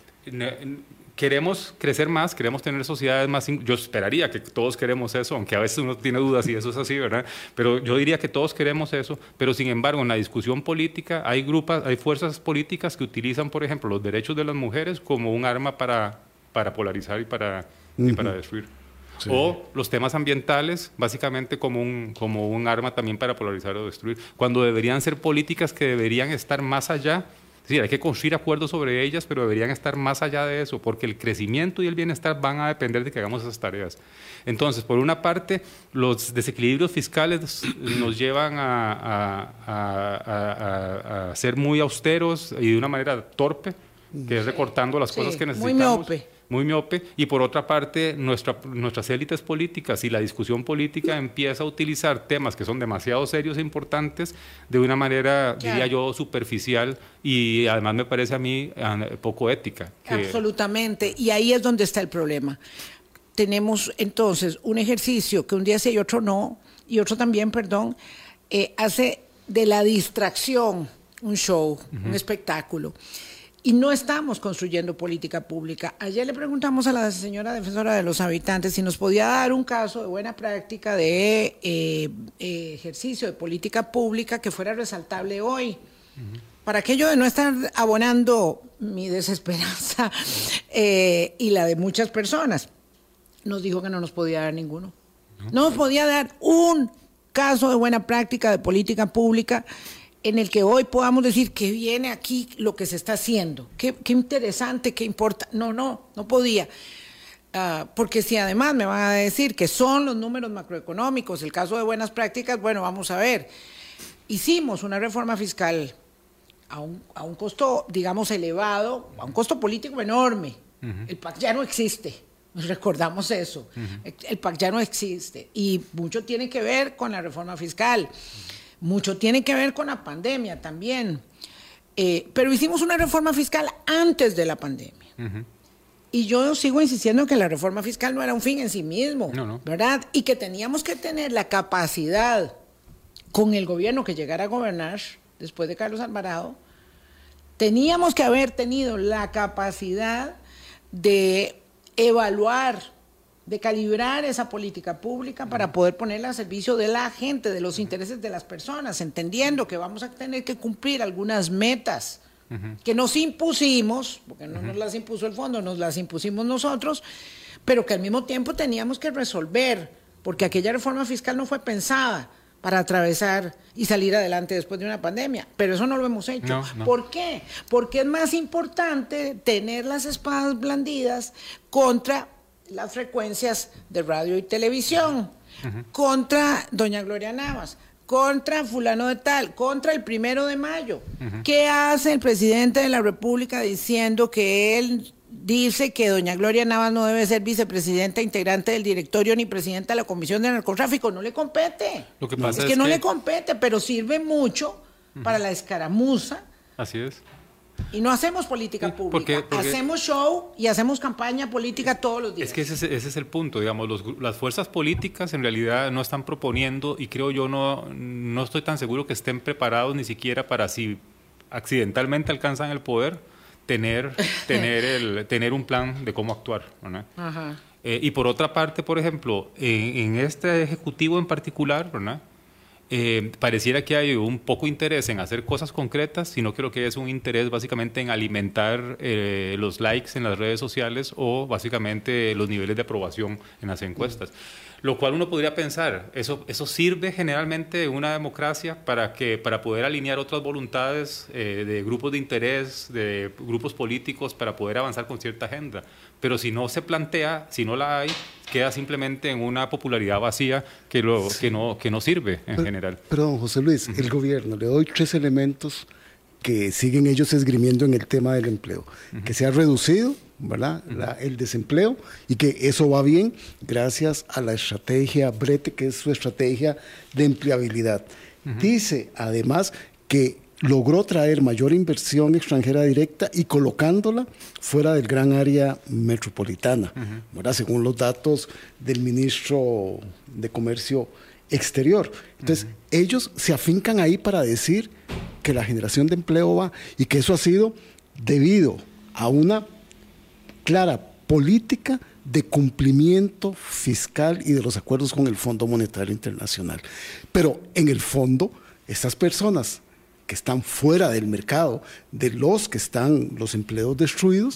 queremos crecer más, queremos tener sociedades más... Yo esperaría que todos queremos eso, aunque a veces uno tiene dudas y eso es así, ¿verdad? Pero yo diría que todos queremos eso, pero sin embargo en la discusión política hay grupos, hay fuerzas políticas que utilizan, por ejemplo, los derechos de las mujeres como un arma para, para polarizar y para, uh-huh. y para destruir. Sí. O los temas ambientales, básicamente como un, como un arma también para polarizar o destruir, cuando deberían ser políticas que deberían estar más allá. Es decir, hay que construir acuerdos sobre ellas, pero deberían estar más allá de eso, porque el crecimiento y el bienestar van a depender de que hagamos esas tareas. Entonces, por una parte, los desequilibrios fiscales nos llevan a, a, a, a, a ser muy austeros y de una manera torpe, que es recortando las sí, cosas que necesitamos. Muy miope. Muy miope, y por otra parte, nuestra, nuestras élites políticas y la discusión política empieza a utilizar temas que son demasiado serios e importantes de una manera, claro. diría yo, superficial y además me parece a mí poco ética. Que... Absolutamente, y ahí es donde está el problema. Tenemos entonces un ejercicio que un día sí y otro no, y otro también, perdón, eh, hace de la distracción un show, uh-huh. un espectáculo. Y no estamos construyendo política pública. Ayer le preguntamos a la señora defensora de los habitantes si nos podía dar un caso de buena práctica de eh, eh, ejercicio de política pública que fuera resaltable hoy. Uh-huh. Para aquello de no estar abonando mi desesperanza eh, y la de muchas personas. Nos dijo que no nos podía dar ninguno. No, no nos podía dar un caso de buena práctica de política pública en el que hoy podamos decir que viene aquí lo que se está haciendo, qué, qué interesante, qué importa. No, no, no podía. Uh, porque si además me van a decir que son los números macroeconómicos, el caso de buenas prácticas, bueno, vamos a ver. Hicimos una reforma fiscal a un, a un costo, digamos, elevado, a un costo político enorme. Uh-huh. El P A C ya no existe, nos recordamos eso. Uh-huh. El P A C ya no existe y mucho tiene que ver con la reforma fiscal. Mucho tiene que ver con la pandemia también, eh, pero hicimos una reforma fiscal antes de la pandemia. Uh-huh. Y yo sigo insistiendo que la reforma fiscal no era un fin en sí mismo, no, no. ¿verdad? Y que teníamos que tener la capacidad con el gobierno que llegara a gobernar después de Carlos Alvarado, teníamos que haber tenido la capacidad de evaluar, de calibrar esa política pública para poder ponerla a servicio de la gente, de los intereses de las personas, entendiendo que vamos a tener que cumplir algunas metas uh-huh. que nos impusimos, porque no uh-huh. nos las impuso el fondo, nos las impusimos nosotros, pero que al mismo tiempo teníamos que resolver, porque aquella reforma fiscal no fue pensada para atravesar y salir adelante después de una pandemia, pero eso no lo hemos hecho. No, no. ¿Por qué? Porque es más importante tener las espadas blandidas contra las frecuencias de radio y televisión, uh-huh. contra doña Gloria Navas, contra fulano de tal, contra el primero de mayo. Uh-huh. ¿Qué hace el presidente de la República diciendo que él dice que doña Gloria Navas no debe ser vicepresidenta integrante del directorio ni presidenta de la Comisión de Narcotráfico? No le compete. Lo que pasa es, es que no que... le compete, pero sirve mucho uh-huh. para la escaramuza. Así es. Y no hacemos política sí, pública, porque, porque, hacemos show y hacemos campaña política todos los días. Es que ese, ese es el punto, digamos, los, las fuerzas políticas en realidad no están proponiendo, y creo yo no, no estoy tan seguro que estén preparados ni siquiera para, si accidentalmente alcanzan el poder, tener, tener, el, tener un plan de cómo actuar, ¿verdad? Ajá. Eh, y por otra parte, por ejemplo, en, en este ejecutivo en particular, ¿verdad? Eh, pareciera que hay un poco interés en hacer cosas concretas, sino que lo que es un interés básicamente en alimentar eh, los likes en las redes sociales o básicamente los niveles de aprobación en las encuestas. Lo cual uno podría pensar, eso, eso sirve generalmente en una democracia para, que, para poder alinear otras voluntades eh, de grupos de interés, de grupos políticos, para poder avanzar con cierta agenda. Pero si no se plantea, si no la hay, queda simplemente en una popularidad vacía que, lo, que, no, que no sirve en pero, general. Pero, don José Luis, uh-huh. el gobierno, le doy tres elementos que siguen ellos esgrimiendo en el tema del empleo. Uh-huh. Que se ha reducido, ¿verdad? Uh-huh. La, el desempleo, y que eso va bien gracias a la estrategia Brete, que es su estrategia de empleabilidad. Uh-huh. Dice, además, que logró traer mayor inversión extranjera directa y colocándola fuera del gran área metropolitana, uh-huh. ¿verdad? Según los datos del ministro de Comercio Exterior. Entonces, uh-huh. ellos se afincan ahí para decir que la generación de empleo va, y que eso ha sido debido a una clara política de cumplimiento fiscal y de los acuerdos con el Fondo Monetario Internacional. Pero en el fondo, estas personas que están fuera del mercado, de los que están los empleos destruidos,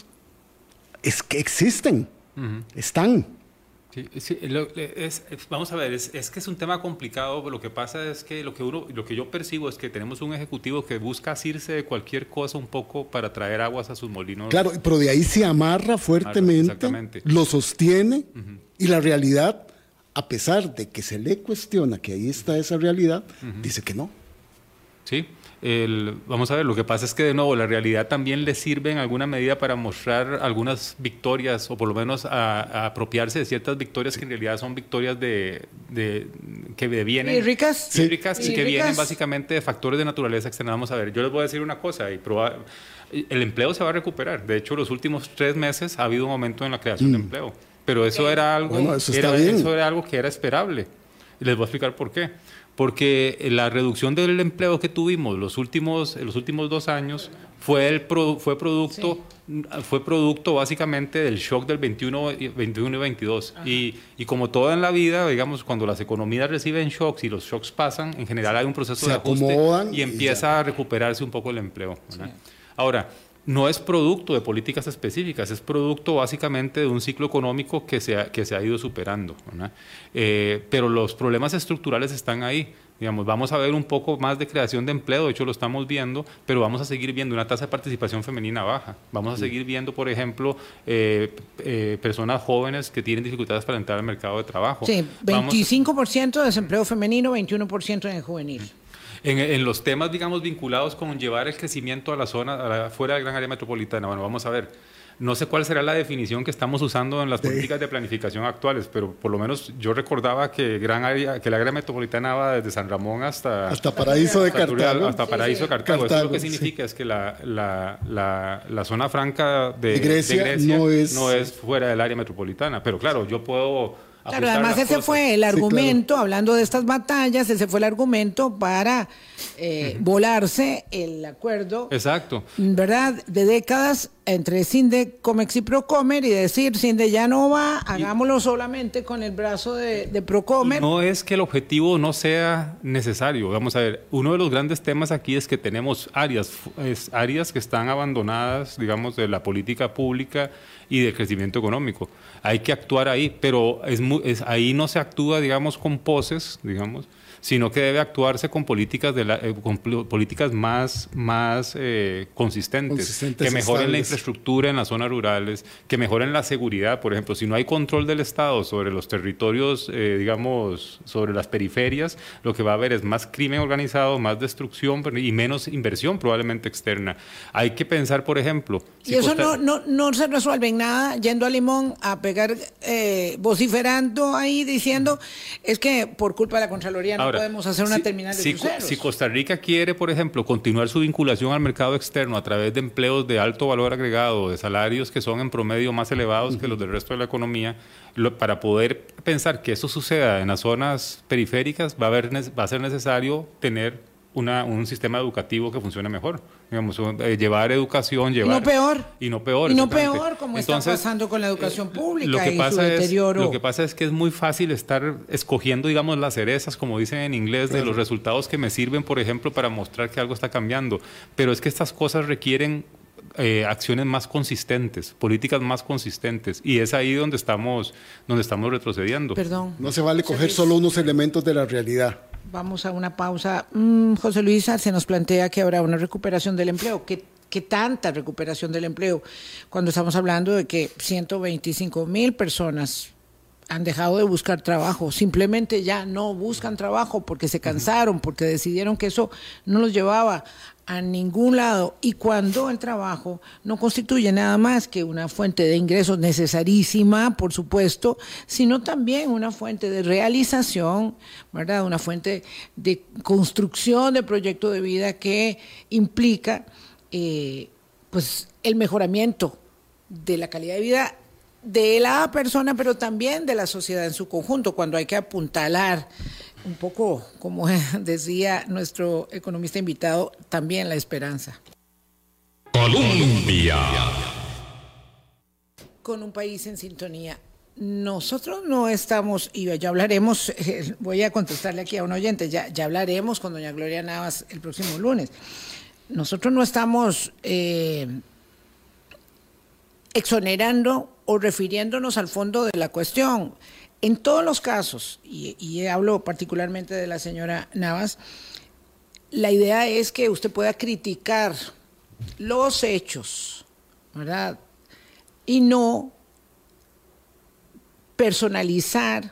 es que existen, uh-huh. están. Sí, sí, lo, es, vamos a ver, es, es que es un tema complicado. Lo que pasa es que lo que uno, lo que yo percibo es que tenemos un ejecutivo que busca asirse de cualquier cosa un poco para traer aguas a sus molinos. Claro, pero de ahí se amarra fuertemente, lo sostiene, uh-huh. y la realidad, a pesar de que se le cuestiona que ahí está esa realidad, uh-huh. dice que no. Sí. El, vamos a ver, lo que pasa es que de nuevo la realidad también le sirve en alguna medida para mostrar algunas victorias, o por lo menos a, a apropiarse de ciertas victorias que en realidad son victorias de, de que vienen y ricas, sí, ricas y, y que ricas. vienen básicamente de factores de naturaleza externa. Vamos a ver, yo les voy a decir una cosa, y proba, el empleo se va a recuperar. De hecho, los últimos tres meses ha habido un aumento en la creación mm. de empleo, pero eso okay. era algo, bueno, eso, era, está bien. eso era algo que era esperable. Y les voy a explicar por qué. Porque la reducción del empleo que tuvimos los últimos, los últimos dos años fue, el pro, fue, producto, sí. fue producto básicamente del shock del veintiuno, veintiuno y veintidós. Y, y como todo en la vida, digamos, cuando las economías reciben shocks y los shocks pasan, en general hay un proceso Se de ajuste y empieza y a recuperarse un poco el empleo. Sí. Ahora, no es producto de políticas específicas, es producto básicamente de un ciclo económico que se ha, que se ha ido superando, ¿verdad? Eh, pero los problemas estructurales están ahí. Digamos, vamos a ver un poco más de creación de empleo, de hecho lo estamos viendo, pero vamos a seguir viendo una tasa de participación femenina baja. Vamos a seguir viendo, por ejemplo, eh, eh, personas jóvenes que tienen dificultades para entrar al mercado de trabajo. Sí, veinticinco por ciento de desempleo femenino, veintiuno por ciento en el juvenil. En, en los temas, digamos, vinculados con llevar el crecimiento a la zona, a la, fuera del gran área metropolitana, bueno, vamos a ver. No sé cuál será la definición que estamos usando en las Sí. políticas de planificación actuales, pero por lo menos yo recordaba que, gran área, que la área metropolitana va desde San Ramón hasta... Hasta Paraíso de hasta Turial, Cartago. hasta Paraíso de Cartago. Cartago, Eso lo que sí. significa es que la, la, la, la zona franca de, De Grecia de Grecia no es- no es fuera del área metropolitana. Pero claro, yo puedo... Claro, ajustar además las ese cosas. fue el Sí, argumento, hablando de estas batallas, ese fue el argumento para eh, volarse el acuerdo, Exacto. ¿verdad?, de décadas entre Cinde, Comex y Procomer, y decir, Cinde ya no va, hagámoslo solamente con el brazo de, de Procomer. No es que el objetivo no sea necesario. Vamos a ver, uno de los grandes temas aquí es que tenemos áreas, es, áreas que están abandonadas, digamos, de la política pública y del crecimiento económico. Hay que actuar ahí, pero es, muy, es ahí no se actúa, digamos, con poses, digamos, sino que debe actuarse con políticas de la, eh, con políticas más, más eh, consistentes, Consistentes, que mejoren la estables. infraestructura en las zonas rurales, que mejoren la seguridad. Por ejemplo, si no hay control del Estado sobre los territorios, eh, digamos, sobre las periferias, lo que va a haber es más crimen organizado, más destrucción y menos inversión probablemente externa. Hay que pensar, por ejemplo... Y si eso Costa- no, no, no se resuelve en nada yendo a Limón a pegar, eh, vociferando ahí, diciendo, es que por culpa de la Contraloría no Ahora, podemos hacer una si- terminal de si, Co- cruceros. si Costa Rica quiere, por ejemplo, continuar su vinculación al mercado externo a través de empleos de alto valor agregado, de salarios que son en promedio más elevados uh-huh. que los del resto de la economía, lo, para poder pensar que eso suceda en las zonas periféricas, va a, haber, va a ser necesario tener una, un sistema educativo que funcione mejor. Digamos, eh, llevar educación, llevar... Y no peor. Y no peor. Y no peor, como Entonces, está pasando con la educación pública lo que y pasa su deterioro. Es, lo que pasa es que es muy fácil estar escogiendo, digamos, las cerezas, como dicen en inglés, claro. de los resultados que me sirven, por ejemplo, para mostrar que algo está cambiando. Pero es que estas cosas requieren eh, acciones más consistentes, políticas más consistentes. Y es ahí donde estamos, donde estamos retrocediendo. Perdón. No se vale coger solo unos elementos de la realidad. Vamos a una pausa. Mm, José Luis se nos plantea que habrá una recuperación del empleo. ¿Qué, qué tanta recuperación del empleo? Cuando estamos hablando de que ciento veinticinco mil personas han dejado de buscar trabajo, simplemente ya no buscan trabajo porque se cansaron, porque decidieron que eso no los llevaba a ningún lado, y cuando el trabajo no constituye nada más que una fuente de ingresos necesarísima, por supuesto, sino también una fuente de realización, ¿verdad? Una fuente de construcción de proyecto de vida que implica eh, pues el mejoramiento de la calidad de vida de la persona, pero también de la sociedad en su conjunto, cuando hay que apuntalar un poco, como decía nuestro economista invitado, también la esperanza. Colombia. Con un país en sintonía. Nosotros no estamos, y ya hablaremos, eh, voy a contestarle aquí a un oyente, ya, ya hablaremos con doña Gloria Navas el próximo lunes. Nosotros no estamos eh, exonerando o refiriéndonos al fondo de la cuestión. En todos los casos, y, y hablo particularmente de la señora Navas, la idea es que usted pueda criticar los hechos, ¿verdad? Y no personalizar,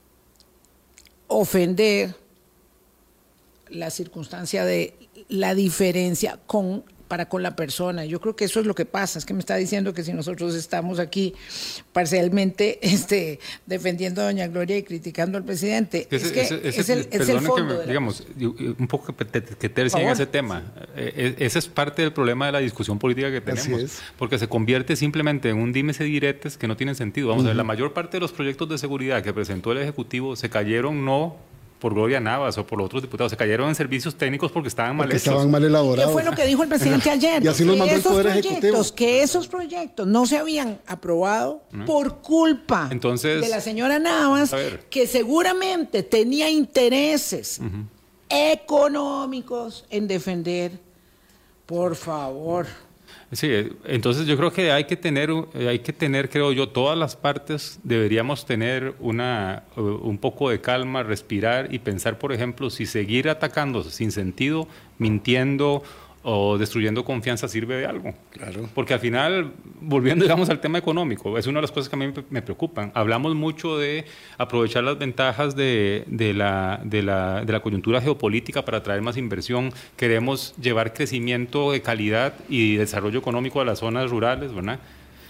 ofender la circunstancia de la diferencia con para con la persona. Yo creo que eso es lo que pasa, es que me está diciendo que si nosotros estamos aquí parcialmente este, defendiendo a doña Gloria y criticando al presidente, es, es que ese, ese, es el, es el fondo. Me, digamos, un poco que, que tercia en ese tema. Eh, ese es parte del problema de la discusión política que tenemos, porque se convierte simplemente en un dimes y diretes que no tienen sentido. Vamos uh-huh. a ver, la mayor parte de los proyectos de seguridad que presentó el Ejecutivo se cayeron no por Gloria Navas o por otros diputados, se cayeron en servicios técnicos porque estaban mal porque hechos. estaban mal elaborados. ¿Qué fue lo que dijo el presidente ayer? Y así los mandó el Poder Ejecutivo. Que esos proyectos no se habían aprobado ¿no? por culpa Entonces, de la señora Navas, que seguramente tenía intereses uh-huh. económicos en defender. Por favor. Sí, entonces yo creo que hay que tener, hay que tener, creo yo, todas las partes deberíamos tener una, un poco de calma, respirar y pensar, por ejemplo, si seguir atacando sin sentido, mintiendo o destruyendo confianza sirve de algo. Claro. Porque al final, volviendo digamos al tema económico, es una de las cosas que a mí me preocupan. Hablamos mucho de aprovechar las ventajas de, de, la, de, la, de la coyuntura geopolítica para atraer más inversión. Queremos llevar crecimiento de calidad y desarrollo económico a las zonas rurales, ¿verdad?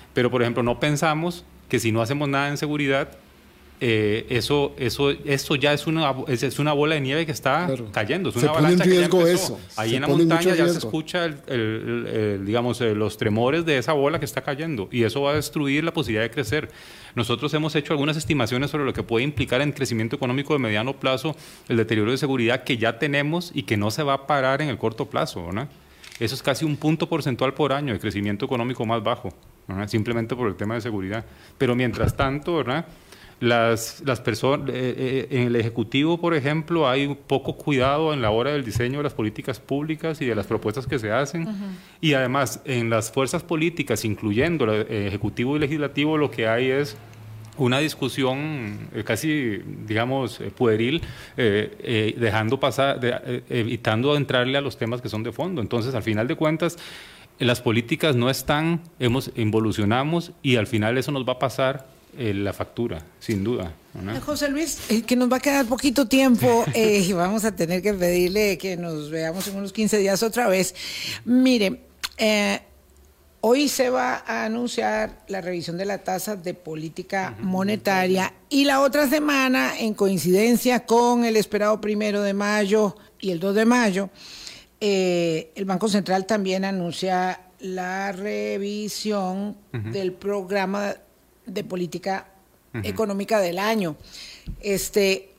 Pero, por ejemplo, no pensamos que si no hacemos nada en seguridad, eh, eso, eso, eso ya es una, es, es una bola de nieve que está claro. cayendo. Es una se pone en riesgo eso. Ahí se en la montaña ya riesgo. se escucha el, el, el, el, digamos, eh, los tremores de esa bola que está cayendo y eso va a destruir la posibilidad de crecer. Nosotros hemos hecho algunas estimaciones sobre lo que puede implicar en crecimiento económico de mediano plazo el deterioro de seguridad que ya tenemos y que no se va a parar en el corto plazo, ¿verdad? Eso es casi un punto porcentual por año de crecimiento económico más bajo, ¿verdad? Simplemente por el tema de seguridad. Pero mientras tanto, ¿verdad? Las, las personas, eh, eh, en el Ejecutivo, por ejemplo, hay poco cuidado en la hora del diseño de las políticas públicas y de las propuestas que se hacen. Uh-huh. Y además, en las fuerzas políticas, incluyendo el eh, Ejecutivo y Legislativo, lo que hay es una discusión eh, casi, digamos, eh, pueril, eh, eh, dejando pasar, de, eh, evitando entrarle a los temas que son de fondo. Entonces, al final de cuentas, las políticas no están, hemos, involucionamos y al final eso nos va a pasar Eh, la factura, sin duda, ¿no? José Luis, eh, que nos va a quedar poquito tiempo eh, y vamos a tener que pedirle que nos veamos en unos quince días otra vez. Mire, eh, hoy se va a anunciar la revisión de la tasa de política monetaria y la otra semana, en coincidencia con el esperado primero de mayo y el dos de mayo, eh, el Banco Central también anuncia la revisión uh-huh. del programa de política uh-huh. económica del año. Este,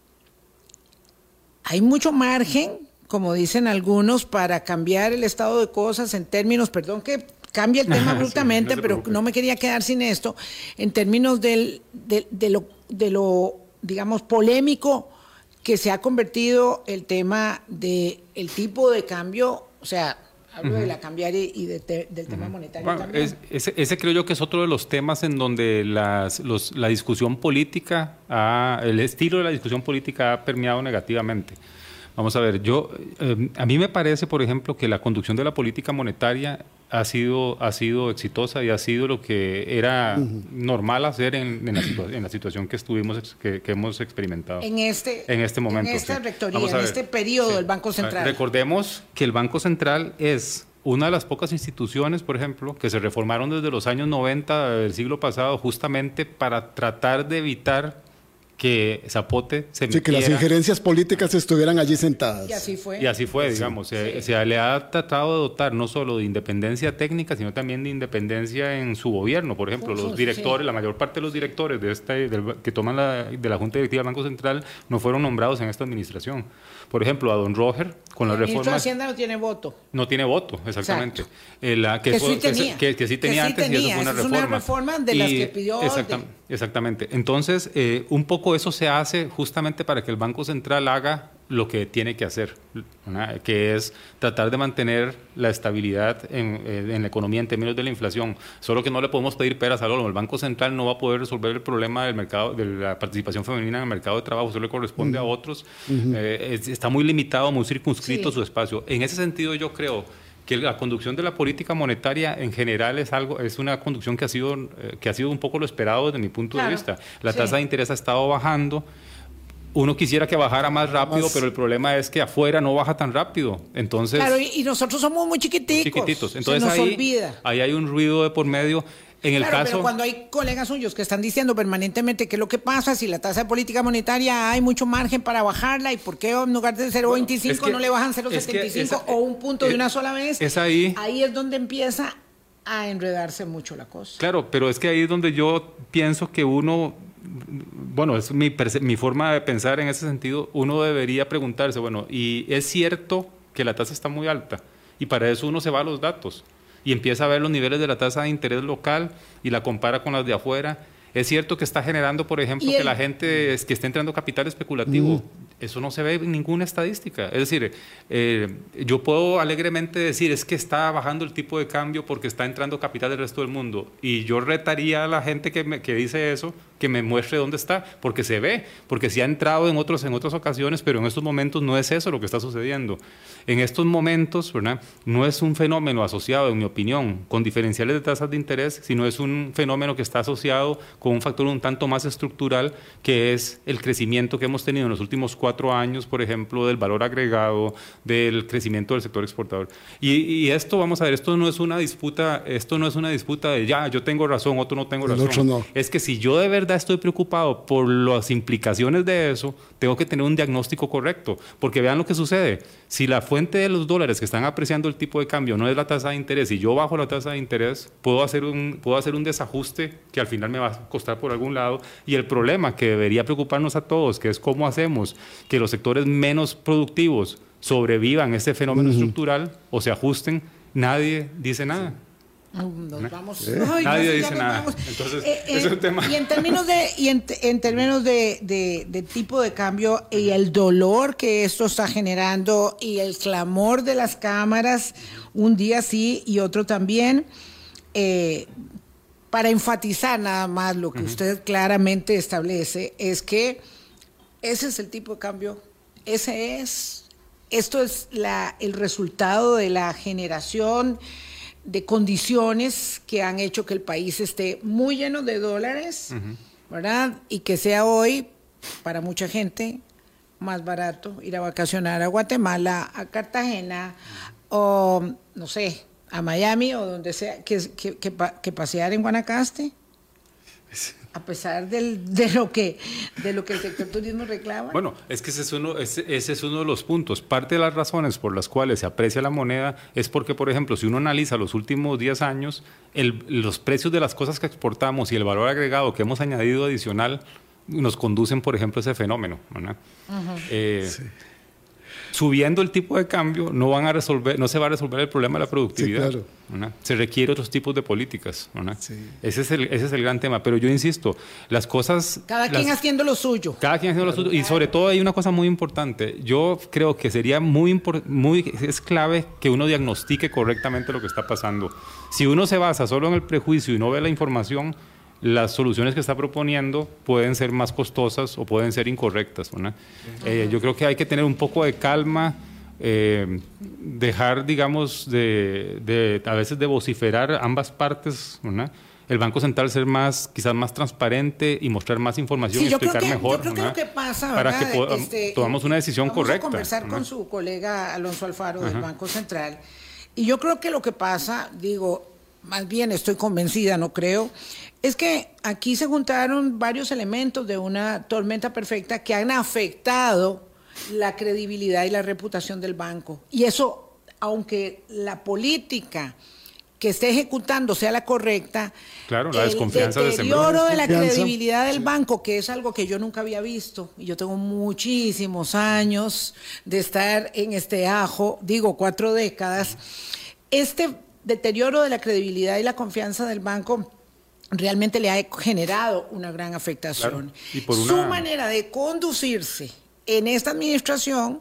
hay mucho margen, como dicen algunos, para cambiar el estado de cosas en términos, perdón que cambie el tema abruptamente, sí, no pero no me quería quedar sin esto, en términos del, de, de, lo, de lo, digamos, polémico que se ha convertido el tema del tipo de cambio, o sea, hablo uh-huh. de la cambiaria y de te, del tema uh-huh. monetario bueno, también. Es, ese, ese creo yo que es otro de los temas en donde las, los, la discusión política, ha, el estilo de la discusión política ha permeado negativamente. Vamos a ver, yo, eh, a mí me parece, por ejemplo, que la conducción de la política monetaria ha sido, ha sido exitosa y ha sido lo que era uh-huh. normal hacer en, en, la situa- en la situación que estuvimos, que, que hemos experimentado. En este, en este momento. En esta sí. rectoría, en este periodo sí. del Banco Central. Recordemos que el Banco Central es una de las pocas instituciones, por ejemplo, que se reformaron desde los años noventa del siglo pasado justamente para tratar de evitar que Zapote se metiera. Sí, que las injerencias políticas estuvieran allí sentadas. Y así fue. Y así fue, digamos. Sí, se, sí. se le ha tratado de dotar no solo de independencia técnica, sino también de independencia en su gobierno. Por ejemplo, Uso, los directores, sí. la mayor parte de los directores de este, del, que toman la, de la Junta Directiva del Banco Central no fueron nombrados en esta administración. Por ejemplo, a don Roger, con la reforma... El ministro de Hacienda no tiene voto. No tiene voto, exactamente. Eh, la, que, que, fue, sí tenía. Que, que, que sí tenía que sí antes tenía. y eso fue una eso reforma. Es una reforma de y, las que pidió... Exactam, de... Exactamente. Entonces, eh, un poco eso se hace justamente para que el Banco Central haga lo que tiene que hacer, ¿no? Que es tratar de mantener la estabilidad en, en la economía en términos de la inflación. Solo que no le podemos pedir peras al olmo. El Banco Central no va a poder resolver el problema del mercado, de la participación femenina en el mercado de trabajo. Eso le corresponde uh-huh. a otros. Uh-huh. Eh, es, está muy limitado, muy circunscrito sí. su espacio. En ese sentido, yo creo que la conducción de la política monetaria en general es algo, es una conducción que ha sido, eh, que ha sido un poco lo esperado desde mi punto claro. de vista. La sí. tasa de interés ha estado bajando. Uno quisiera que bajara más rápido, más... pero el problema es que afuera no baja tan rápido. Entonces, claro, y nosotros somos muy chiquiticos. Muy chiquititos. Entonces se nos ahí, olvida. ahí hay un ruido de por medio. En el claro, caso... pero cuando hay colegas suyos que están diciendo permanentemente qué es lo que pasa, si la tasa de política monetaria hay mucho margen para bajarla y por qué en lugar de cero coma veinticinco bueno, es que, no le bajan cero coma setenta y cinco o un punto es, de una sola vez, es ahí, ahí es donde empieza a enredarse mucho la cosa. Claro, pero es que ahí es donde yo pienso que uno... Bueno, es mi, mi forma de pensar en ese sentido, uno debería preguntarse, bueno, y es cierto que la tasa está muy alta, y para eso uno se va a los datos, y empieza a ver los niveles de la tasa de interés local, y la compara con las de afuera. Es cierto que está generando, por ejemplo, el... que la gente es, que está entrando capital especulativo, mm. eso no se ve en ninguna estadística. Es decir, eh, yo puedo alegremente decir, es que está bajando el tipo de cambio porque está entrando capital del resto del mundo, y yo retaría a la gente que, me, que dice eso, que me muestre dónde está, porque se ve, porque sí ha entrado en, otros, en otras ocasiones, pero en estos momentos no es eso lo que está sucediendo. En estos momentos, ¿verdad?, no es un fenómeno asociado, en mi opinión, con diferenciales de tasas de interés, sino es un fenómeno que está asociado con un factor un tanto más estructural, que es el crecimiento que hemos tenido en los últimos cuatro años, por ejemplo, del valor agregado, del crecimiento del sector exportador. Y, y esto, vamos a ver, esto no es una disputa, esto no es una disputa de ya, yo tengo razón, otro no tengo el razón. Otro no. Es que si yo de verdad estoy preocupado por las implicaciones de eso, tengo que tener un diagnóstico correcto, porque vean lo que sucede. Si la fuente de los dólares que están apreciando el tipo de cambio no es la tasa de interés y yo bajo la tasa de interés, puedo hacer un, puedo hacer un desajuste que al final me va a costar por algún lado. Y el problema que debería preocuparnos a todos, que es cómo hacemos que los sectores menos productivos sobrevivan a este fenómeno uh-huh. estructural o se ajusten, nadie dice nada. Nos vamos. ¿Eh? Ay, Nadie no, dice nada. Vamos. Entonces, eh, eh, es un tema. Y en términos de, y en, en términos de, de, de tipo de cambio y el dolor que esto está generando y el clamor de las cámaras, un día sí y otro también, eh, para enfatizar nada más lo que uh-huh. usted claramente establece, es que ese es el tipo de cambio, ese es, esto es la, el resultado de la generación de condiciones que han hecho que el país esté muy lleno de dólares, uh-huh. ¿verdad? Y que sea hoy, para mucha gente, más barato ir a vacacionar a Guatemala, a Cartagena, o no sé, a Miami o donde sea, que, que, que, que pasear en Guanacaste. A pesar del, de, lo que, de lo que el sector turismo reclama. Bueno, es que ese es, uno, ese, ese es uno de los puntos. Parte de las razones por las cuales se aprecia la moneda es porque, por ejemplo, si uno analiza los últimos diez años, el, los precios de las cosas que exportamos y el valor agregado que hemos añadido adicional nos conducen, por ejemplo, a ese fenómeno, ¿verdad? Uh-huh. eh, sí. Subiendo el tipo de cambio no van a resolver, no se va a resolver el problema de la productividad. Sí, claro. Se requiere otros tipos de políticas. Sí. Ese es el, ese es el gran tema. Pero yo insisto, las cosas. Cada quien las, haciendo lo suyo. Cada quien haciendo claro. lo suyo. Y sobre todo hay una cosa muy importante. Yo creo que sería muy muy es clave que uno diagnostique correctamente lo que está pasando. Si uno se basa solo en el prejuicio y no ve la información, las soluciones que está proponiendo pueden ser más costosas o pueden ser incorrectas, ¿no? Eh, yo creo que hay que tener un poco de calma, eh, dejar, digamos, de, de a veces de vociferar ambas partes, ¿no? El Banco Central ser más, quizás más transparente y mostrar más información sí, y explicar que, mejor, yo creo ¿no? que lo que pasa, para ¿verdad? que podamos, este, tomamos una decisión vamos correcta. Vamos a conversar ¿no? con su colega Alonso Alfaro Ajá. del Banco Central. Y yo creo que lo que pasa, digo, más bien estoy convencida, no creo, es que aquí se juntaron varios elementos de una tormenta perfecta que han afectado la credibilidad y la reputación del banco. Y eso, aunque la política que esté ejecutando sea la correcta, claro, la desconfianza el deterioro de, de la credibilidad del sí. banco, que es algo que yo nunca había visto, y yo tengo muchísimos años de estar en este ajo, digo cuatro décadas, este deterioro de la credibilidad y la confianza del banco realmente le ha generado una gran afectación. Claro. Y por una... Su manera de conducirse en esta administración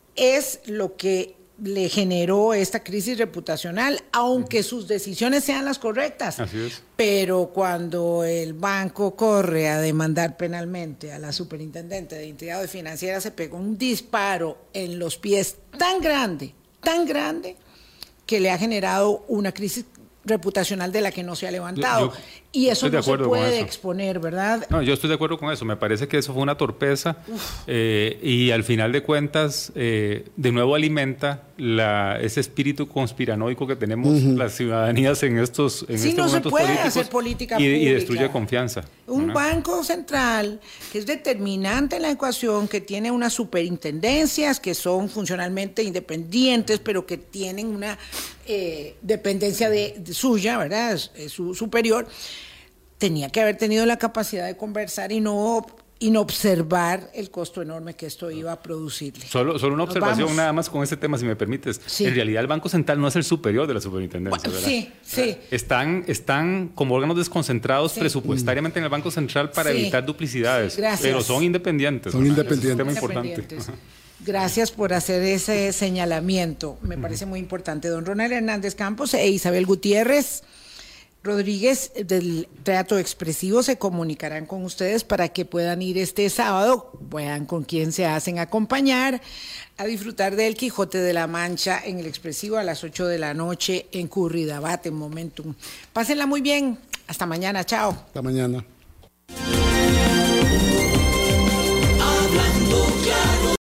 es lo que le generó esta crisis reputacional, aunque uh-huh. sus decisiones sean las correctas. Así es. Pero cuando el banco corre a demandar penalmente a la superintendente de entidades financieras, se pegó un disparo en los pies tan grande, tan grande, que le ha generado una crisis reputacional de la que no se ha levantado. Yo, yo y eso no se puede exponer, ¿verdad? No, yo estoy de acuerdo con eso. Me parece que eso fue una torpeza eh, y al final de cuentas, eh, de nuevo alimenta la, ese espíritu conspiranoico que tenemos uh-huh. las ciudadanías en estos, en sí, estos no momentos se puede políticos hacer política y, pública. Y destruye confianza. Un ¿no? banco central que es determinante en la ecuación, que tiene unas superintendencias que son funcionalmente independientes, pero que tienen una eh, dependencia de, de suya, ¿verdad? Es, es su superior. Tenía que haber tenido la capacidad de conversar y no, y no observar el costo enorme que esto iba a producirle. Solo, solo una Nos observación vamos. nada más con este tema, si me permites. Sí. En realidad el Banco Central no es el superior de la superintendencia, ¿verdad? Sí, sí. Están, están como órganos desconcentrados sí. presupuestariamente en el Banco Central para sí. evitar duplicidades, Gracias. pero son independientes. Son ¿verdad? independientes. Es un tema importante. Gracias por hacer ese señalamiento. Me parece muy importante. Don Ronald Hernández Campos e Isabel Gutiérrez, Rodríguez del Teatro Expresivo se comunicarán con ustedes para que puedan ir este sábado, vean con quién se hacen acompañar, a disfrutar del Quijote de la Mancha en el Expresivo a las ocho de la noche en Curridabat, en Momentum. Pásenla muy bien, hasta mañana, chao. Hasta mañana.